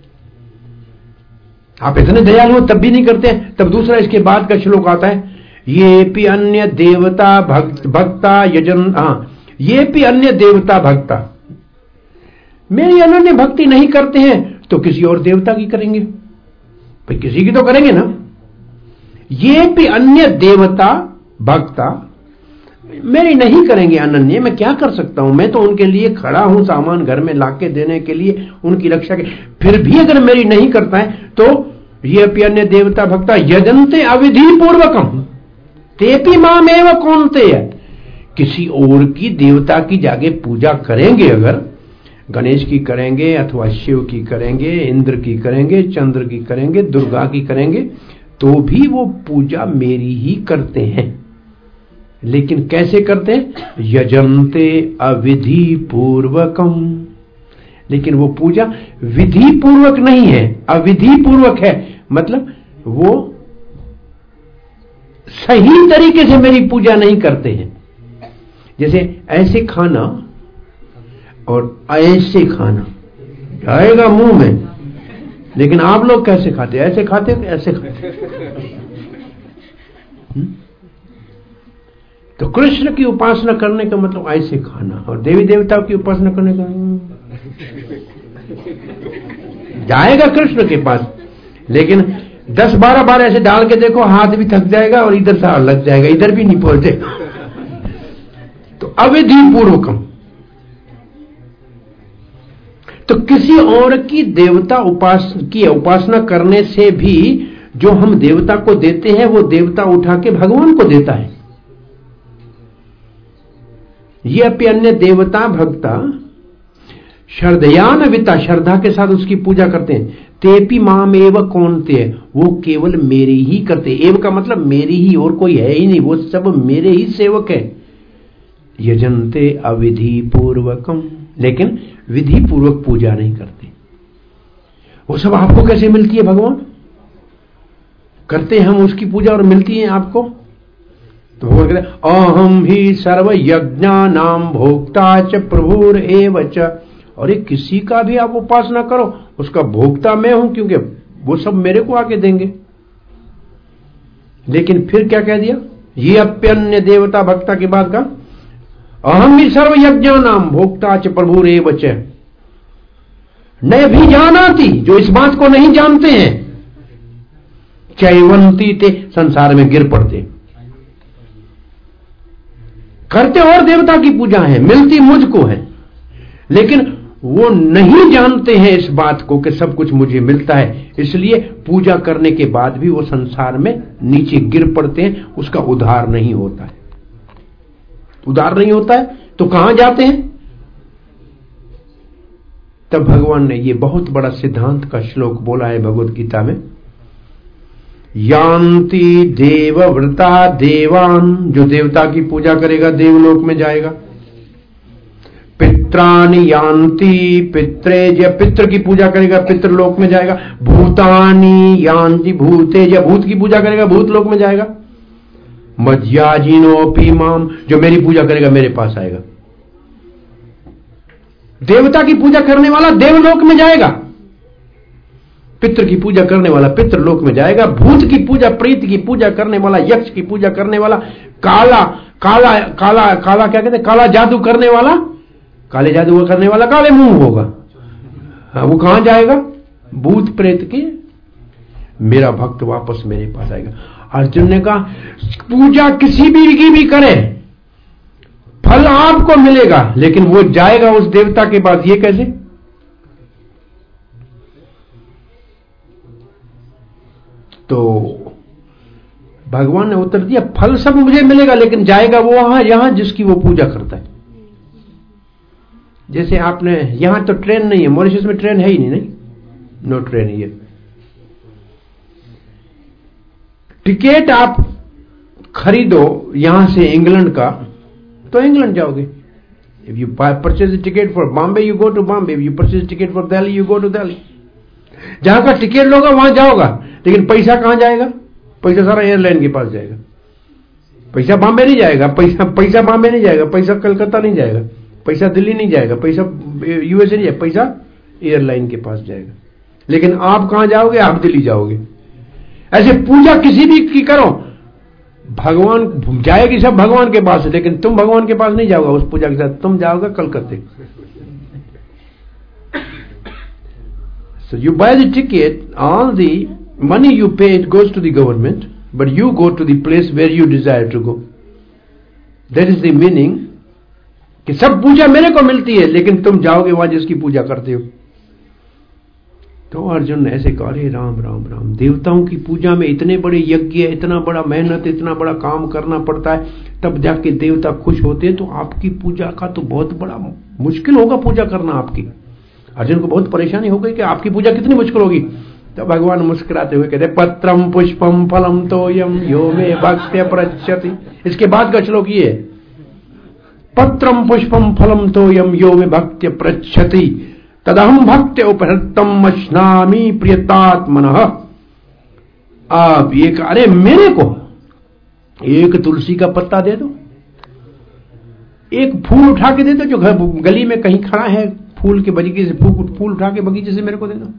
आप इतने दयालु हो तब भी नहीं करते। तब दूसरा इसके बाद का श्लोक आता है, ये भी अन्य देवता भक्त भक्ता यजन हाँ ये भी अन्य देवता भक्ता, मेरी अनन्य भक्ति नहीं करते हैं तो किसी और देवता की करेंगे, भाई किसी की तो करेंगे ना। ये भी अन्य देवता भक्ता मेरी नहीं करेंगे अनन्य, मैं क्या कर सकता हूं? मैं तो उनके लिए खड़ा हूं, सामान घर में लाके देने के लिए, उनकी रक्षा के। फिर भी अगर मेरी नहीं करता है तो ये भी अन्य देवता भक्ता यजन्ते अविधि पूर्वकम तेपि मामेव कौनते, किसी और की देवता की जाके पूजा करेंगे, अगर गणेश की करेंगे अथवा शिव की करेंगे, इंद्र की करेंगे, चंद्र की करेंगे, दुर्गा की करेंगे, तो भी वो पूजा मेरी ही करते हैं। लेकिन कैसे करते हैं? यजन्ते अविधि पूर्वकम, लेकिन वो पूजा विधि पूर्वक नहीं है, अविधि पूर्वक है। मतलब वो सही तरीके से मेरी पूजा नहीं करते हैं। जैसे ऐसे खाना और ऐसे खाना जाएगा मुंह में, लेकिन आप लोग कैसे खाते? ऐसे खाते ऐसे खाते। तो कृष्ण की उपासना करने का मतलब ऐसे खाना, और देवी देवताओं की उपासना करने का जाएगा कृष्ण के पास, लेकिन दस बारह बार ऐसे डाल के देखो, हाथ भी थक जाएगा और इधर से लग जाएगा, इधर भी नहीं पहुंचेगा। तो अविधि पूर्वकम, तो किसी और की देवता उपास की उपासना करने से भी जो हम देवता को देते हैं वो देवता उठा के भगवान को देता है। ये अपने अन्य देवता भक्ता श्रद्धयान विता, श्रद्धा के साथ उसकी पूजा करते हैं। तेपि माम एव कौनते, वो केवल मेरे ही करते। एव का मतलब मेरी ही, और कोई है ही नहीं, वो सब मेरे ही सेवक है। यजन्ते अविधि पूर्वकम, लेकिन विधि पूर्वक पूजा नहीं करते। वो सब आपको कैसे मिलती है? भगवान करते हैं हम उसकी पूजा और मिलती है आपको। तो भगवान कहते अहम ही सर्व यज्ञानाम भोक्ता च प्रभुर एव च, और एक किसी का भी आप उपासना करो उसका भोक्ता मैं हूं, क्योंकि वो सब मेरे को आके देंगे। लेकिन फिर क्या कह दिया? ये अप्यन्य देवता भक्ता के बाद का अहम ही सर्व यज्ञानाम भोक्ता च प्रभुर एव च, न भी जानाति, जो इस बात को नहीं जानते हैं, चैवंती ते, संसार में गिर पड़ते। करते और देवता की पूजा है, मिलती मुझको है, लेकिन वो नहीं जानते हैं इस बात को कि सब कुछ मुझे मिलता है, इसलिए पूजा करने के बाद भी वो संसार में नीचे गिर पड़ते हैं, उसका उद्धार नहीं होता है। उद्धार नहीं होता है तो कहां जाते हैं? तब भगवान ने ये बहुत बड़ा सिद्धांत का श्लोक बोला है भगवत गीता में, यान्ति देवव्रता देवान, जो देवता की पूजा करेगा देवलोक में जाएगा, पित्राणि यान्ति, पित्रे, या पित्र की पूजा करेगा पितृ लोक में जाएगा। भूतानि यान्ति भूते, या भूत की पूजा करेगा भूत लोक में जाएगा। मज्याजिनोपि माम, जो मेरी पूजा करेगा मेरे पास आएगा। देवता की पूजा करने वाला देवलोक में जाएगा, पितृ की पूजा करने वाला पितृलोक में जाएगा। भूत की पूजा, प्रीत की पूजा करने वाला, यक्ष की पूजा करने वाला, काला काला काला काला क्या कहते हैं, काला जादू करने वाला, काले जादू करने वाला काले मुंह होगा। हाँ, वो कहां जाएगा? भूत प्रेत के। मेरा भक्त वापस मेरे पास आएगा। अर्जुन ने कहा पूजा किसी भी की भी करे फल आपको मिलेगा, लेकिन वो जाएगा उस देवता के पास। ये कैसे? तो भगवान ने उत्तर दिया फल सब मुझे मिलेगा, लेकिन जाएगा वो वहां यहां जिसकी वो पूजा करता है। जैसे आपने यहां तो ट्रेन नहीं है, मॉरिशस में ट्रेन है ही नहीं, नहीं नो ट्रेन ही है। टिकट आप खरीदो यहां से इंग्लैंड का तो इंग्लैंड जाओगे। If you purchase ticket for Bombay you go to Bombay, if you purchase ticket for Delhi you go to Delhi. जहां का टिकट लोगे वहां जाओगा, लेकिन पैसा कहां जाएगा? पैसा सारा एयरलाइन के पास जाएगा। पैसा बॉम्बे नहीं जाएगा, पैसा पैसा बॉम्बे नहीं जाएगा, पैसा कलकत्ता नहीं जाएगा, पैसा दिल्ली नहीं जाएगा, पैसा यूएसए नहीं जाएगा, पैसा एयरलाइन के पास जाएगा। लेकिन आप कहां जाओगे? आप दिल्ली जाओगे। ऐसे पूजा किसी भी की करो, भगवान जाएगी सब भगवान के पास, लेकिन तुम भगवान के पास नहीं जाओगे उस पूजा के साथ, तुम जाओगे कलकत्ते। So you buy the ticket, all the money you pay it goes to the government, but you go to the place where you desire to go. That is the meaning कि सब पूजा मेरे को मिलती है, लेकिन तुम जाओगे वहां जिसकी पूजा करते हो। तो अर्जुन ने ऐसे कहा, अरे राम राम राम, देवताओं की पूजा में इतने बड़े यज्ञ, इतना बड़ा मेहनत, इतना बड़ा काम करना पड़ता है, तब जाके देवता खुश होते हैं, तो आपकी पूजा का तो बहुत बड़ा मुश्किल होगा पूजा करना आपकी। अर्जुन को बहुत परेशानी हो गई कि आपकी पूजा कितनी मुश्किल होगी। तो भगवान मुस्कुराते हुए कहते, पत्रम पुष्पम फलम तोयम यो मे भक्त्या प्रच्छति। इसके बाद का श्लोक ये है, पत्रम पुष्पम फलम तोयम यो मे भक्त्या प्रच्छति तदहम भक्त्या उपहृतम अश्नामि प्रियतात्मनः। आप ये, अरे मेरे को एक तुलसी का पत्ता दे दो, एक फूल उठा के दे दो, जो घर गली में कहीं खड़ा है फूल के बगीचे से, फूल उठा के बगीचे से मेरे को दे दो।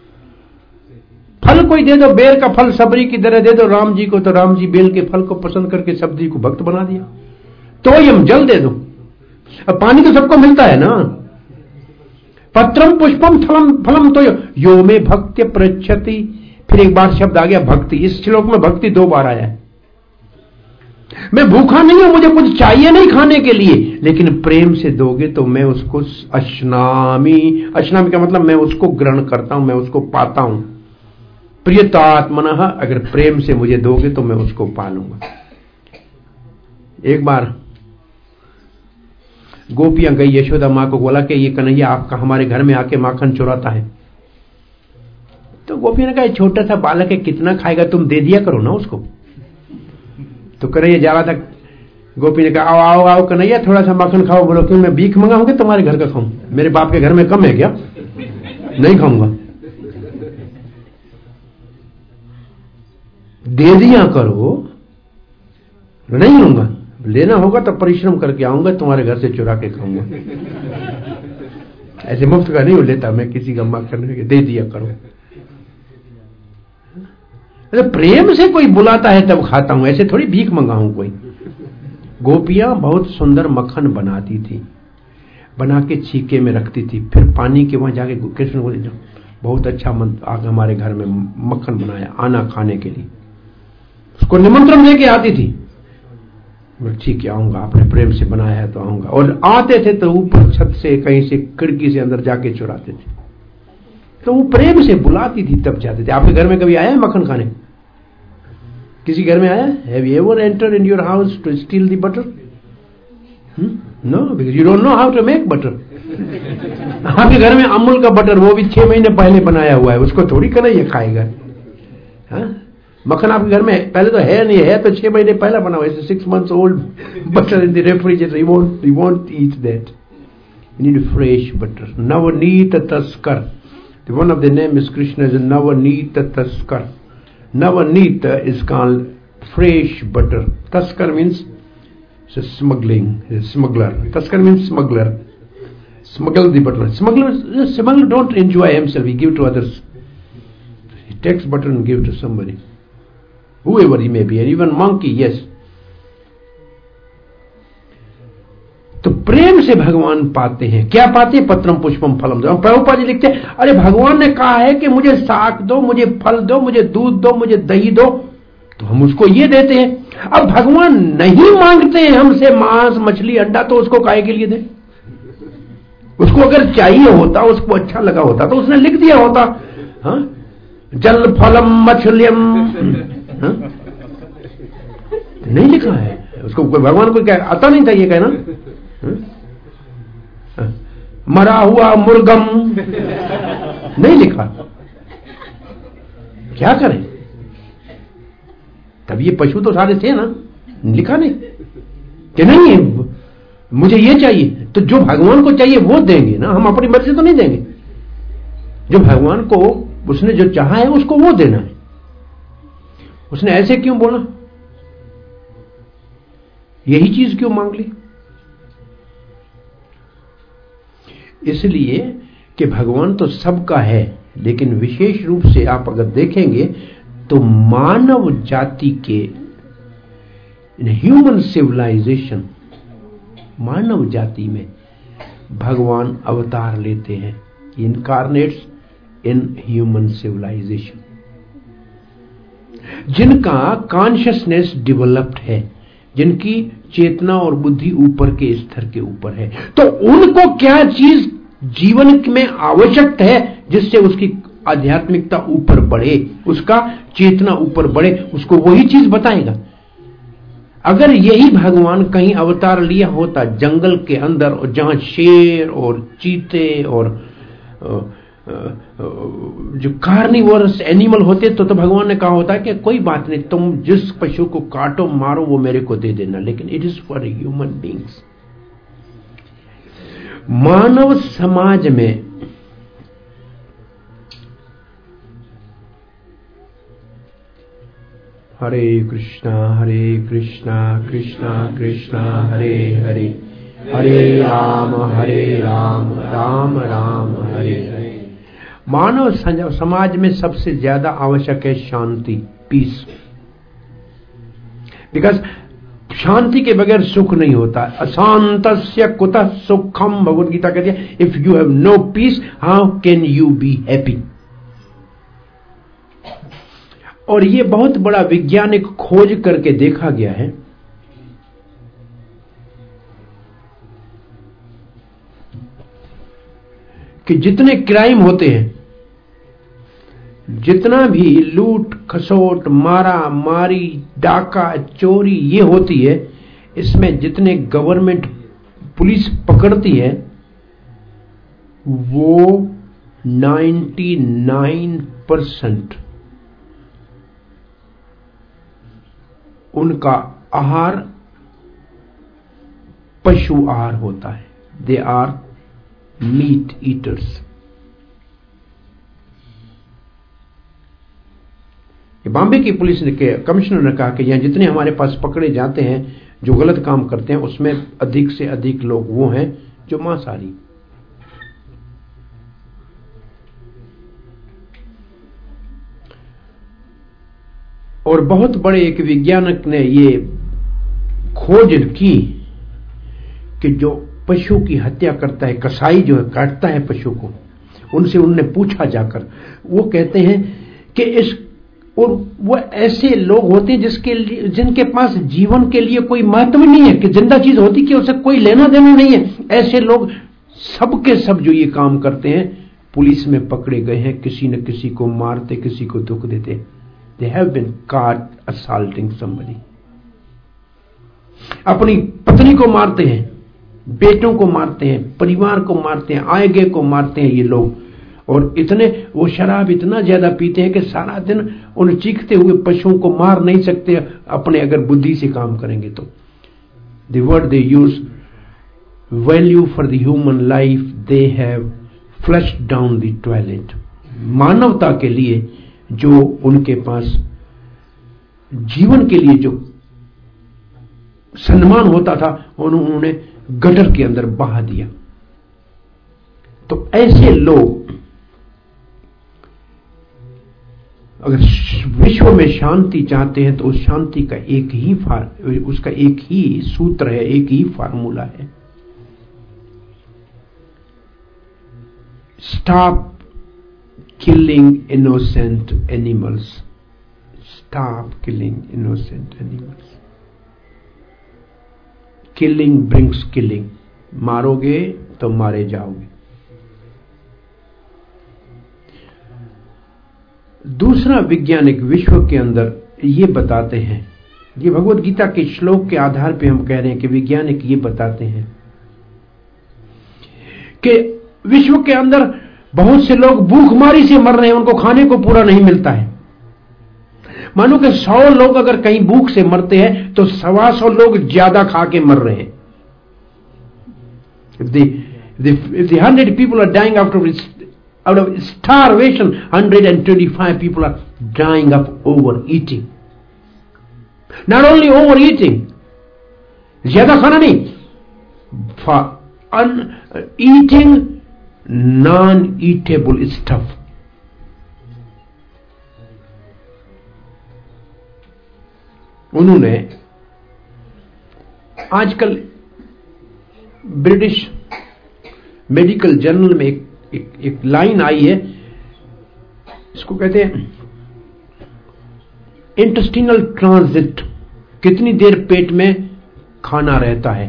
फल कोई दे दो, बेल का फल सबरी की तरह दे दो राम जी को, तो राम जी बेल के फल को पसंद करके सबरी को भक्त बना दिया। तो यम जल दे दो। अब पानी तो सबको मिलता है ना। पत्रम पुष्पम फलम फलम तो यो में भक्त्य प्रच्छति। फिर एक बार शब्द आ गया भक्ति। इस श्लोक में भक्ति दो बार आया है। मैं भूखा नहीं हूं, मुझे कुछ चाहिए नहीं खाने के लिए, लेकिन प्रेम से दोगे तो मैं उसको अश्नामी, अश्नामी का मतलब मैं उसको ग्रहण करता हूं, मैं उसको पाता हूं। प्रियतात्मनः, अगर प्रेम से मुझे दोगे तो मैं उसको पालूंगा। एक बार गोपियां गई यशोदा मां को, बोला कि ये कन्हैया आपका हमारे घर में आके माखन चुराता है। तो गोपियां ने कहा छोटा सा बालक है, कितना खाएगा, तुम दे दिया करो ना उसको। तो कन्हैया जा रहा था, गोपी ने कहा आओ आओ आओ कन्हैया थोड़ा सा माखन खाओ। बोलो क्यों, मैं भीख मंगाऊंगा तुम्हारे घर का खाऊं? मेरे बाप के घर में कम है क्या? नहीं खाऊंगा। दे दिया करो, नहीं लूंगा। लेना होगा तो परिश्रम करके आऊंगा, तुम्हारे घर से चुरा के खाऊंगा। ऐसे मुफ्त का नहीं लेता मैं किसी का माखन, दे दिया करो। अरे प्रेम से कोई बुलाता है तब खाता हूं, ऐसे थोड़ी भीख मंगाऊं कोई। गोपियां बहुत सुंदर मक्खन बनाती थी, बना के छीके में रखती थी, फिर पानी के वहां जाके कृष्ण को बहुत अच्छा आगे हमारे घर में मक्खन बनाया, आना खाने के लिए। उसको निमंत्रण लेके आती थी, ठीक है आऊंगा, आपने प्रेम से बनाया है तो आऊंगा। और आते थे तो ऊपर छत से कहीं से खिड़की से अंदर जाके चुराते थे। तो वो प्रेम से बुलाती थी तब जाते थे। आपके घर में कभी आया है मक्खन खाने? किसी घर में आया? Have you ever entered in your house to steal the butter? Hmm? No, because you don't know how to make butter. आपके घर में अमूल का बटर, वो भी छह महीने पहले बनाया हुआ है, उसको थोड़ी कन्हैया खाएगा। हाँ? मक्खन आपके घर में पहले तो है नहीं है, तो छह महीने पहले बना हुआ है, six months old butter in the refrigerator, you won't you won't eat that. You need fresh butter. Navneet Taskar. The one of the name is Krishna is Navneet Taskar. Navneet is called fresh butter. Taskar means it's a smuggling, it's a smuggler. Taskar means smuggler. Smuggle the butter. Smuggler, smuggler don't enjoy himself. He give to others. He takes butter and give to somebody, whoever he may be, and even monkey. Yes. तो प्रेम से भगवान पाते हैं। क्या पाते हैं? पत्रम पुष्पम फलम दो। प्रभुपाद जी लिखते हैं, अरे भगवान ने कहा है कि मुझे शाक दो, मुझे फल दो, मुझे दूध दो, मुझे दही दो, तो हम उसको ये देते हैं। अब भगवान नहीं मांगते हैं हमसे मांस मछली अंडा, तो उसको काहे के लिए दे? उसको अगर चाहिए होता, उसको अच्छा लगा होता तो उसने लिख दिया होता, हाँ, जल फलम मछलियम। हाँ? नहीं लिखा है उसको। भगवान को क्या आता नहीं था ये कहना? मरा हुआ मुर्गम नहीं लिखा। क्या करें? तब ये पशु तो सारे थे ना, लिखा नहीं कि नहीं मुझे ये चाहिए, तो जो भगवान को चाहिए वो देंगे ना, हम अपनी मर्जी तो नहीं देंगे। जो भगवान को उसने जो चाहा है उसको वो देना है। उसने ऐसे क्यों बोला? यही चीज क्यों मांग ली? इसलिए कि भगवान तो सबका है, लेकिन विशेष रूप से आप अगर देखेंगे तो मानव जाति के, इन ह्यूमन सिविलाइजेशन, मानव जाति में भगवान अवतार लेते हैं, इनकारनेट्स इन ह्यूमन सिविलाइजेशन। जिनका कॉन्शियसनेस डेवलप्ड है, जिनकी चेतना और बुद्धि ऊपर के स्तर के ऊपर है, तो उनको क्या चीज जीवन में आवश्यक है जिससे उसकी आध्यात्मिकता ऊपर बढ़े, उसका चेतना ऊपर बढ़े, उसको वही चीज बताएगा। अगर यही भगवान कहीं अवतार लिया होता जंगल के अंदर, और जहां शेर और चीते और जो कार्निवोरस एनिमल होते, तो तो भगवान ने कहा होता कि कोई बात नहीं, तुम जिस पशु को काटो मारो वो मेरे को दे देना, लेकिन it is for human beings. मानव समाज में हरे कृष्णा हरे कृष्णा कृष्णा कृष्णा हरे हरे, हरे राम हरे राम राम राम हरे हरे। मानव समाज में सबसे ज्यादा आवश्यक है शांति, पीस। बिकॉज शांति के बगैर सुख नहीं होता। अशांतस्य कुतः सुखम, भगवद गीता कहती है, if you have no peace how can you be happy. और ये बहुत बड़ा वैज्ञानिक खोज करके देखा गया है कि जितने क्राइम होते हैं, जितना भी लूट खसोट मारा मारी डाका चोरी ये होती है, इसमें जितने गवर्नमेंट पुलिस पकड़ती है वो निन्यानवे परसेंट उनका आहार पशु आहार होता है। They are meat eaters. Bombay की पुलिस ने के कमिश्नर ने कहा कि यहां जितने हमारे पास पकड़े जाते हैं जो गलत काम करते हैं, उसमें अधिक से अधिक लोग वो हैं जो मांसाहारी। और बहुत बड़े एक वैज्ञानिक ने ये खोज की कि जो पशु की हत्या करता है, कसाई जो है काटता है पशु को, उनसे उनने पूछा जाकर, वो कहते हैं कि इस, और वो ऐसे लोग होते हैं जिसके लिए, जिनके पास जीवन के लिए कोई महत्व नहीं है, कि जिंदा चीज होती कि उसे कोई लेना देना नहीं है, ऐसे लोग सब के सब जो ये काम करते हैं पुलिस में पकड़े गए हैं, किसी न किसी को मारते, किसी को दुख देते। They have been caught assaulting somebody. अपनी पत्नी को मारते हैं, बेटों को मारते हैं, परिवार को मारते हैं, आएगे को मारते हैं ये लोग। और इतने वो शराब इतना ज्यादा पीते हैं कि सारा दिन उन चीखते हुए पशुओं को मार नहीं सकते, अपने अगर बुद्धि से काम करेंगे तो। The word they use value for the human life they have flushed down the toilet. मानवता के लिए जो उनके पास जीवन के लिए जो सम्मान होता था उन्होंने गटर के अंदर बहा दिया। तो ऐसे लोग अगर विश्व में शांति चाहते हैं तो उस शांति का एक ही फार उसका एक ही सूत्र है, एक ही फार्मूला है। Stop killing innocent animals, stop killing innocent animals. Killing brings killing, मारोगे तो मारे जाओगे। दूसरा वैज्ञानिक विश्व के अंदर ये बताते हैं, ये भगवत गीता के श्लोक के आधार पे हम कह रहे हैं कि वैज्ञानिक ये बताते हैं कि विश्व के अंदर बहुत से लोग भूखमारी से मर रहे हैं, उनको खाने को पूरा नहीं मिलता है। मानो कि सौ लोग अगर कहीं भूख से मरते हैं तो सवा सौ लोग ज्यादा खा के मर रहे हैं। If the, if the hundred people are dying out of, out of starvation, one hundred twenty-five people are dying of overeating. Not only overeating, ज्यादा खाना नहीं, for un, uh, eating non-eatable stuff. उन्होंने आजकल ब्रिटिश मेडिकल जर्नल में एक, एक, एक लाइन आई है, इसको कहते हैं इंटेस्टिनल ट्रांजिट, कितनी देर पेट में खाना रहता है।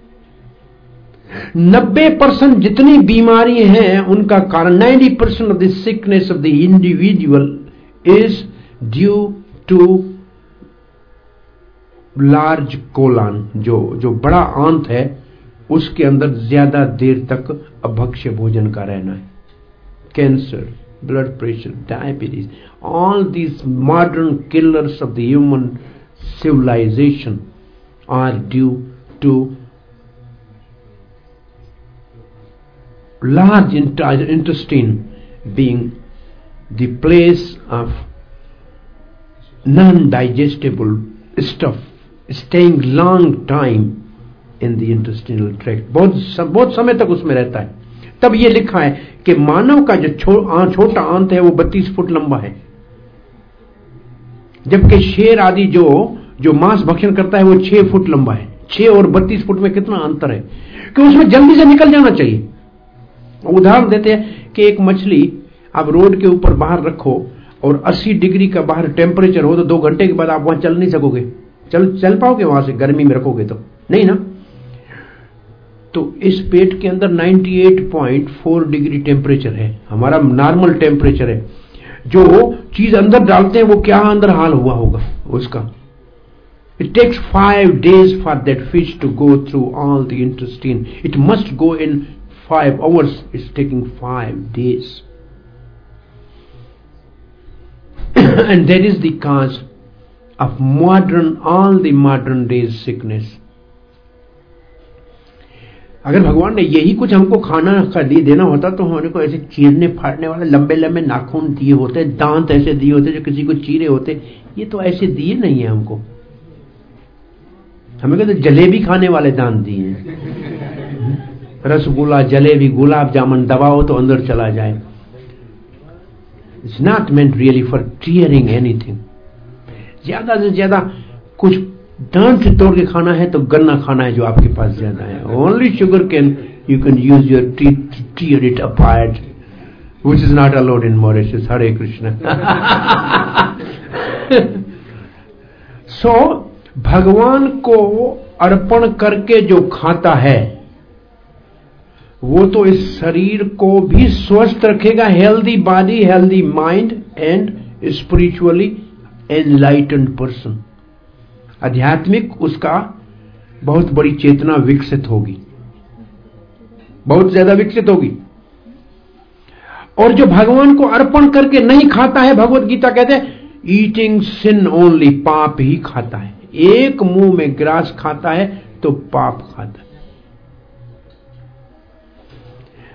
नब्बे परसेंट जितनी बीमारी हैं उनका कारण, ninety percent of the sickness of the individual is due to large colon, जो जो बड़ा आंत है उसके अंदर ज्यादा देर तक अभक्ष्य भोजन का रहना है। Cancer, blood pressure, diabetes, all these modern killers of the human civilization are due to large intestine being the place of non-digestible stuff staying long time in the intestinal tract, बहुत बहुत समय तक उसमें रहता है। तब ये लिखा है कि मानव का जो छो, छोटा आंत है वो बत्तीस फुट लंबा है, जबकि शेर आदि जो जो मांस भक्षण करता है वो छह फुट लंबा है। छह और बत्तीस फुट में कितना अंतर है कि उसमें जल्दी से निकल जाना चाहिए। उदाहरण देते हैं कि एक मछली आप रोड के ऊपर बाहर रखो और अस्सी डिग्री का बाहर टेम्परेचर हो तो दो घंटे के बाद आप वहां चल नहीं सकोगे। चल चल पाओगे वहां से? गर्मी में रखोगे तो नहीं ना। तो इस पेट के अंदर अट्ठानवे पॉइंट चार डिग्री टेम्परेचर है, हमारा नॉर्मल टेम्परेचर है। जो चीज अंदर डालते हैं वो क्या अंदर हाल हुआ होगा उसका। It takes five days for that fish to go through all the intestine. It must go in five hours. It's taking five days. And that is the cause of modern, all the modern days sickness. अगर भगवान ने यही कुछ हमको खाना का दे देना होता तो हमारे को ऐसे चीरने फाड़ने वाले लंबे लंबे नाखून दिए होते, दांत ऐसे दिए होते जो किसी को चीरे होते। ये तो ऐसे दिए नहीं है हमको। हमें कहते जलेबी खाने वाले दांत दिए हैं। रसगुल्ला, जलेबी, गुलाब जामुन दबाओ तो अंदर चला जाए। It's not meant really for tearing anything. ज्यादा से ज्यादा कुछ दांत तोड़ के खाना है तो गन्ना खाना है जो आपके पास ज्यादा है। Only sugar can you can use your teeth to tear it apart, which is not allowed in Mauritius. Hare Krishna. So भगवान को अर्पण करके जो खाता है वो तो इस शरीर को भी स्वस्थ रखेगा, healthy body, healthy mind and spiritually enlightened person. आध्यात्मिक उसका बहुत बड़ी चेतना विकसित होगी, बहुत ज्यादा विकसित होगी। और जो भगवान को अर्पण करके नहीं खाता है, भगवत गीता कहते हैं ईटिंग सिन ओनली, पाप ही खाता है। एक मुंह में ग्रास खाता है तो पाप खाता है।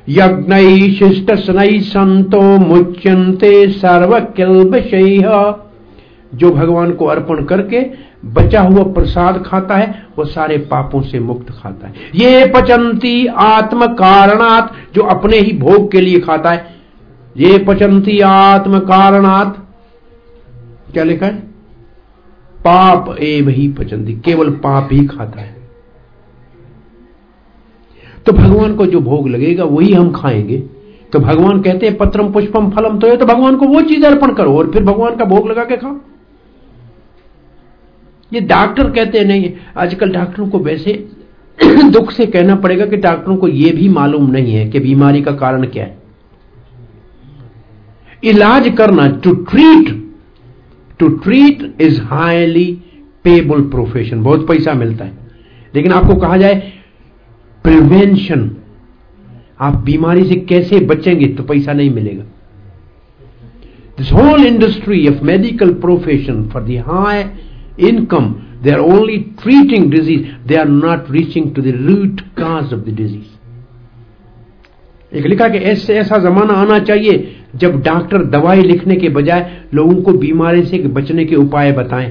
यज्ञै शिष्टस्नै संतो मुच्यन्ते सर्व किल्बिषैः। जो भगवान को अर्पण करके बचा हुआ प्रसाद खाता है वो सारे पापों से मुक्त खाता है। ये पचंती आत्म कारणात्, जो अपने ही भोग के लिए खाता है। ये पचंती आत्म कारणात्, क्या लिखा है? पाप एव ही पचंती, केवल पाप ही खाता है। तो भगवान को जो भोग लगेगा वही हम खाएंगे। तो भगवान कहते हैं पत्रम पुष्पम फलम, तो ये तो भगवान को वो चीज अर्पण करो और फिर भगवान का भोग लगा के खाओ। ये डॉक्टर कहते हैं नहीं। आजकल डॉक्टरों को वैसे दुख से कहना पड़ेगा कि डॉक्टरों को यह भी मालूम नहीं है कि बीमारी का कारण क्या है। इलाज करना, to treat to treat is highly payable profession, बहुत पैसा मिलता है। लेकिन आपको कहा जाए प्रिवेंशन, आप बीमारी से कैसे बचेंगे, तो पैसा नहीं मिलेगा। This whole industry of medical profession for the high income, they are only treating disease, they are not reaching to the root cause of the disease. एक लिखा कि ऐसे ऐसा जमाना आना चाहिए जब डॉक्टर दवाई लिखने के बजाय लोगों को बीमारी से बचने के उपाय बताएं।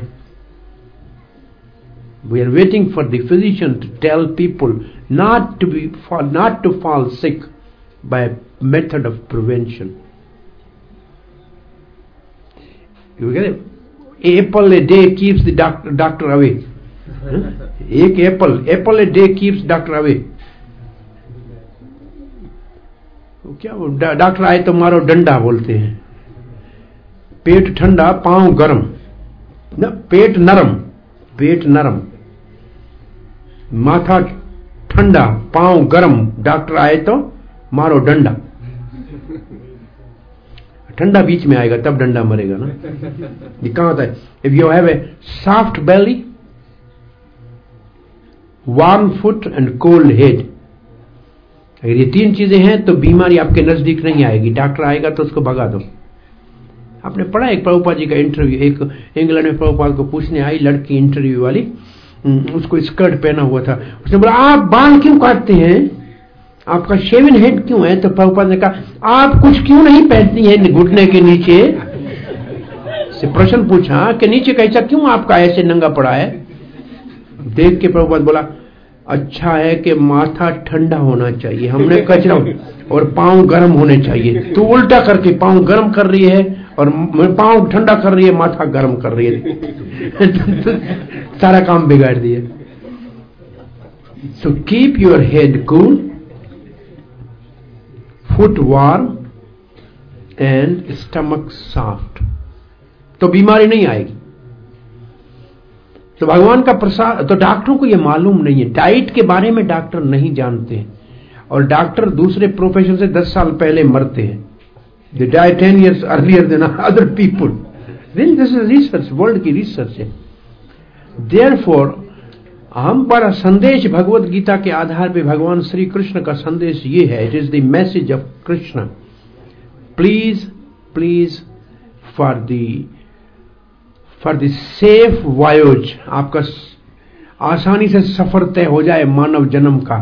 We are waiting for the physician to tell people not to be not to fall sick by method of prevention. You get it? Apple a day keeps the doctor, doctor away. एक apple apple a day keeps doctor away. क्या डॉक्टर आए तो मारो डंडा बोलते हैं। पेट ठंडा पांव गरम, न पेट नरम, पेट नरम, माथा ठंडा पांव गरम, डॉक्टर आए तो मारो डंडा। ठंडा बीच में आएगा तब डंडा मरेगा ना। ये कहां होता है? If you have a soft belly, warm foot and cold head, अगर ये तीन चीजें हैं तो बीमारी आपके नजदीक नहीं आएगी। डॉक्टर आएगा तो उसको भगा दो। आपने पढ़ा एक प्रभुपाद जी का इंटरव्यू, एक इंग्लैंड में प्रभुपाद को पूछने आई लड़की इंटरव्यू वाली, उसको स्कर्ट पहना हुआ था। उसने बोला आप बाल क्यों काटते हैं, आपका शेवन हेड क्यों है? तो प्रभुपाद ने कहा आप कुछ क्यों नहीं पहनती हैं घुटने के नीचे से प्रश्न पूछा कि नीचे कैसा क्यों आपका ऐसे नंगा पड़ा है। देख के प्रभुपाद बोला अच्छा है कि माथा ठंडा होना चाहिए, हमने कचरा, और पांव गर्म होने चाहिए। तो उल्टा करके पांव गर्म कर रही है और पांव ठंडा कर रही है, माथा गर्म कर रही है। सारा काम बिगाड़ दिया। So keep your head cool, foot warm and stomach soft, तो बीमारी नहीं आएगी। तो भगवान का प्रसाद, तो डॉक्टरों को यह मालूम नहीं है, डाइट के बारे में डॉक्टर नहीं जानते हैं, और डॉक्टर दूसरे प्रोफेशन से दस साल पहले मरते हैं। They die ten years earlier than other people. This is research, world की रिसर्च है। देयरफॉर हम पर संदेश भगवत गीता के आधार पे भगवान श्री कृष्ण का संदेश ये है, it is the message of Krishna. Please please for the for the safe voyage, आपका आसानी से सफर तय हो जाए मानव जन्म का,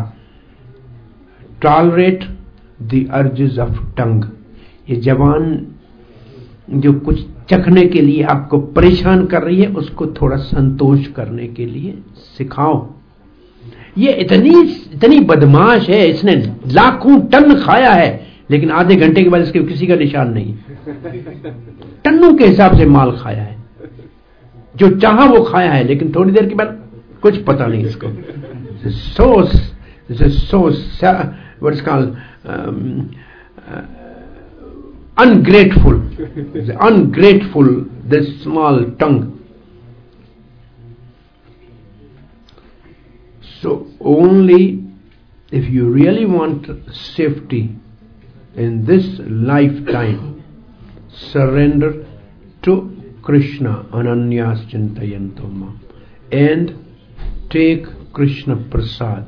tolerate the urges of tongue. ये जवान जो कुछ चखने के लिए आपको परेशान कर रही है उसको थोड़ा संतोष करने के लिए सिखाओ। ये इतनी इतनी बदमाश है, इसने लाखों टन खाया है लेकिन आधे घंटे के बाद इसके किसी का निशान नहीं। टनों के हिसाब से माल खाया है, जो चाहा वो खाया है, लेकिन थोड़ी देर के बाद कुछ पता नहीं इसको। So so what is called ungrateful, ungrateful, this small tongue. So only if you really want safety in this lifetime, surrender to Krishna, ananyas chintayanto mam, and take Krishna prasad.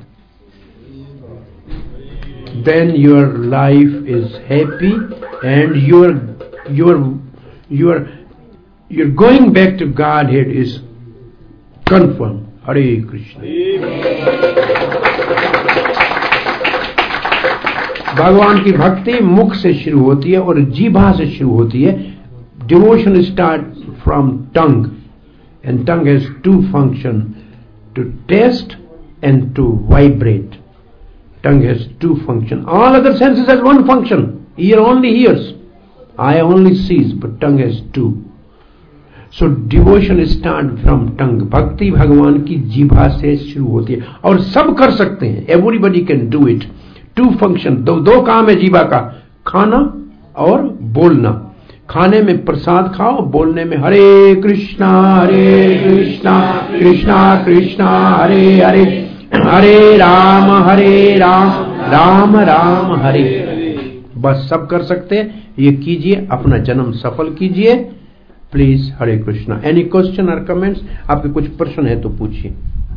Then your life is happy and your your your your going back to Godhead is confirmed. Hare Krishna. भगवान की भक्ति मुख से शुरू होती है और जीभा से शुरू होती है. Devotion starts from tongue, and tongue has two functions: to taste and to vibrate. Tongue has two functions. All other senses has one function. Ear only hears, eye only sees, but tongue has two. So devotion starts from tongue. भक्ति भगवान की जीभा से शुरू होती है और सब कर सकते हैं. Everybody can do it. Two function, दो दो काम है जीभा का, खाना और बोलना. खाने में प्रसाद खाओ, बोलने में हरे कृष्णा हरे कृष्णा कृष्णा कृष्णा हरे हरे हरे राम हरे राम राम राम हरे. बस सब कर सकते हैं. ये कीजिए, अपना जन्म सफल कीजिए. Please. Hare Krishna. Any question और कमेंट्स? आपके कुछ प्रश्न है तो पूछिए.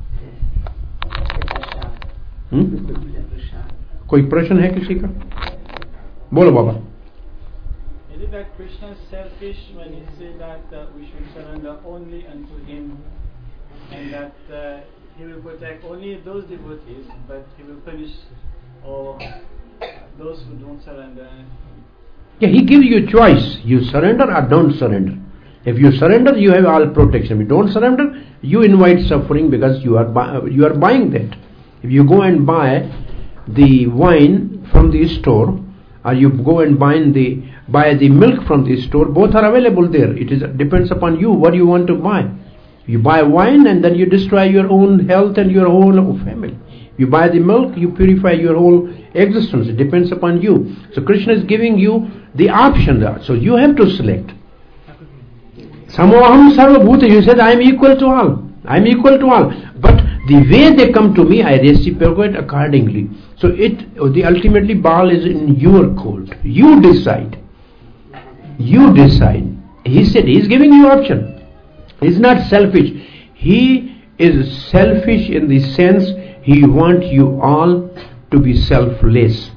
कोई प्रश्न है किसी का? बोलो बाबा. Is it that Krishna is selfish when he said that uh, we should surrender only unto him, and that uh, he will protect only those devotees, but he will punish all those who don't surrender? Yeah, he gives you choice. You surrender or don't surrender. If you surrender, you have all protection. If you don't surrender, you invite suffering because you are buy, you are buying that. If you go and buy the wine from the store, or you go and buy the buy the milk from the store, both are available there. It is depends upon you what you want to buy. You buy wine and then you destroy your own health and your whole family. You buy the milk, you purify your whole existence. It depends upon you. So Krishna is giving you the option there. So you have to select. Samoham sarvabhuta. You said I am equal to all. I am equal to all. But the way they come to me, I reciprocate accordingly. So it the ultimately ball is in your court. You decide. You decide. He said he is giving you option. He is not selfish. He is selfish in the sense he wants you all to be selfless.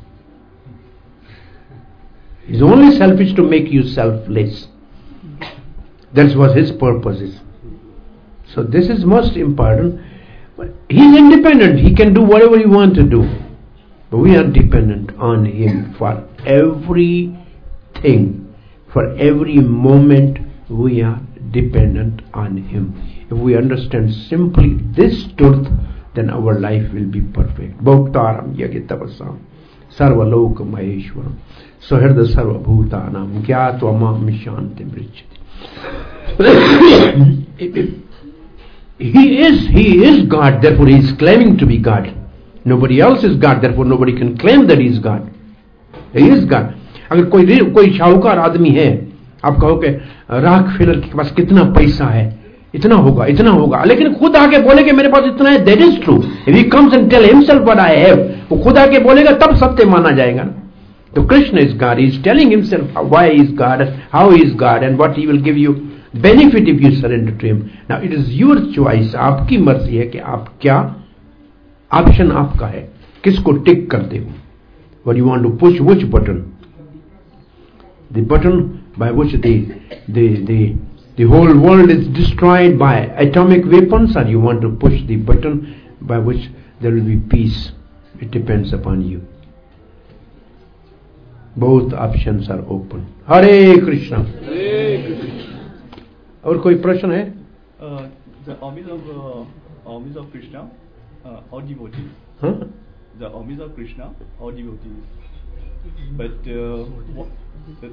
He is only selfish to make you selfless. That's what his purpose is. So this is most important. He is independent. He can do whatever he wants to do. But we are dependent on him for everything. For every moment we are dependent on him. If we understand simply this truth, then our life will be perfect. Bhoktaram yagitavasam sarvalok maheshwaram sohirda sarvabhutanam gyatva shanti vrichati. He is, he is God, therefore he is claiming to be God. Nobody else is God, therefore nobody can claim that he is God. He is God. अगर कोई कोई शाहूकार आदमी है, आप कहो कि राक फिलर के पास कितना पैसा है, इतना होगा इतना होगा, लेकिन खुद आके बोले कि मेरे पास इतना है, that is true. If he comes and tell himself what I have, वो खुद आके बोलेगा तब सत्य माना जाएगा. तो Krishna is God. He is telling himself why he is God, how he is God, and what he will give you benefit if you surrender to him. Now it is your choice. आपकी मर्जी है कि आप क्या ऑप्शन आपका है, किसको टिक करते हो. What you want to push, which button? The button by which the the the the whole world is destroyed by atomic weapons, or you want to push the button by which there will be peace. It depends upon you. Both options are open. Hare Krishna. Hare Krishna. और कोई प्रश्न है? Uh, the armies of uh, armies of Krishna uh, are devotees. Huh? The armies of Krishna are devotees. But uh, what, the,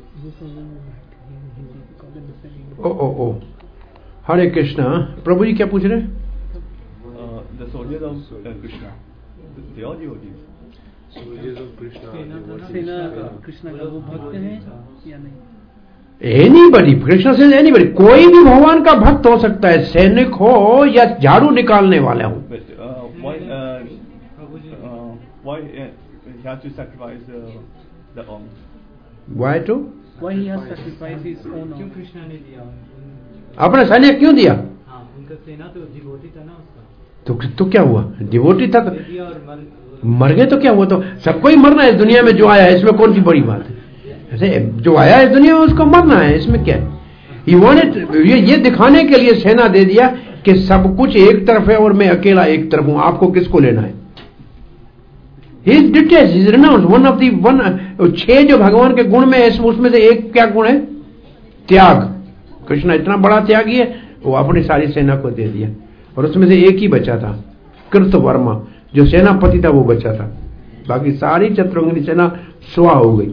ओ ओ ओ हरे कृष्णा. प्रभु जी क्या पूछ रहे हैं? uh, the soldiers of uh, Krishna, they are devotees. Soldiers of Krishna. सेना कृष्ण का वो भक्त हैं या नहीं? Anybody, Krishna says anybody. कोई भी भगवान का भक्त हो सकता है, सैनिक हो या झाड़ू निकालने वाला हो. But uh, why uh, uh, why uh, he has to sacrifice uh, the arms? Why to? Why he has sacrificed his own? क्यों कृष्णा ने दिया? अपना सैनिक क्यों दिया? हाँ, उनका सेना तो डिवोटी था ना उसका. तो तो क्या हुआ? डिवोटी था तो दिया और मर, मर गए तो क्या हुआ? तो सबको ही मरना है इस दुनिया में. जो आया है इसमें कौन सी बड़ी बात है? ऐसे जो आया है इस दुनिया में उसको मरना है, इसमें क्या है? He wanted, ये, ये दिखाने के लिए सेना दे दिया कि सब कुछ एक तरफ है और मैं अकेला एक तरफ हूं. आपको किसको लेना है? He is detest, he is renounce. One of the one छह जो भगवान के गुण में है, उसमें से एक क्या गुण है? त्याग। कृष्ण इतना बड़ा त्यागी है, वो अपनी सारी सेना को दे दिया, और उसमें से एक ही बचा था, कृतवर्मा, जो सेनापति था वो बचा था, बाकी सारी चतुरंगिनी सेना स्वा हो गई।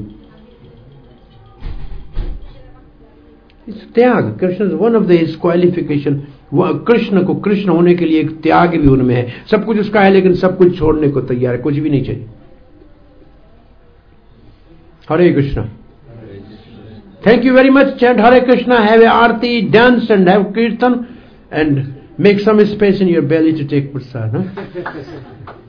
त्याग, Krishna one of the qualification, Krishna को कृष्ण होने के लिए एक त्याग भी उनमें है। सब कुछ उसका है, लेकिन सब कुछ छोड़ने को तैयार है, कुछ भी नहीं चाहिए। हरे Krishna. Thank you very much. Chant Hare Krishna, have a aarti, dance and have kirtan, and make some space in your belly to take prasad. Huh?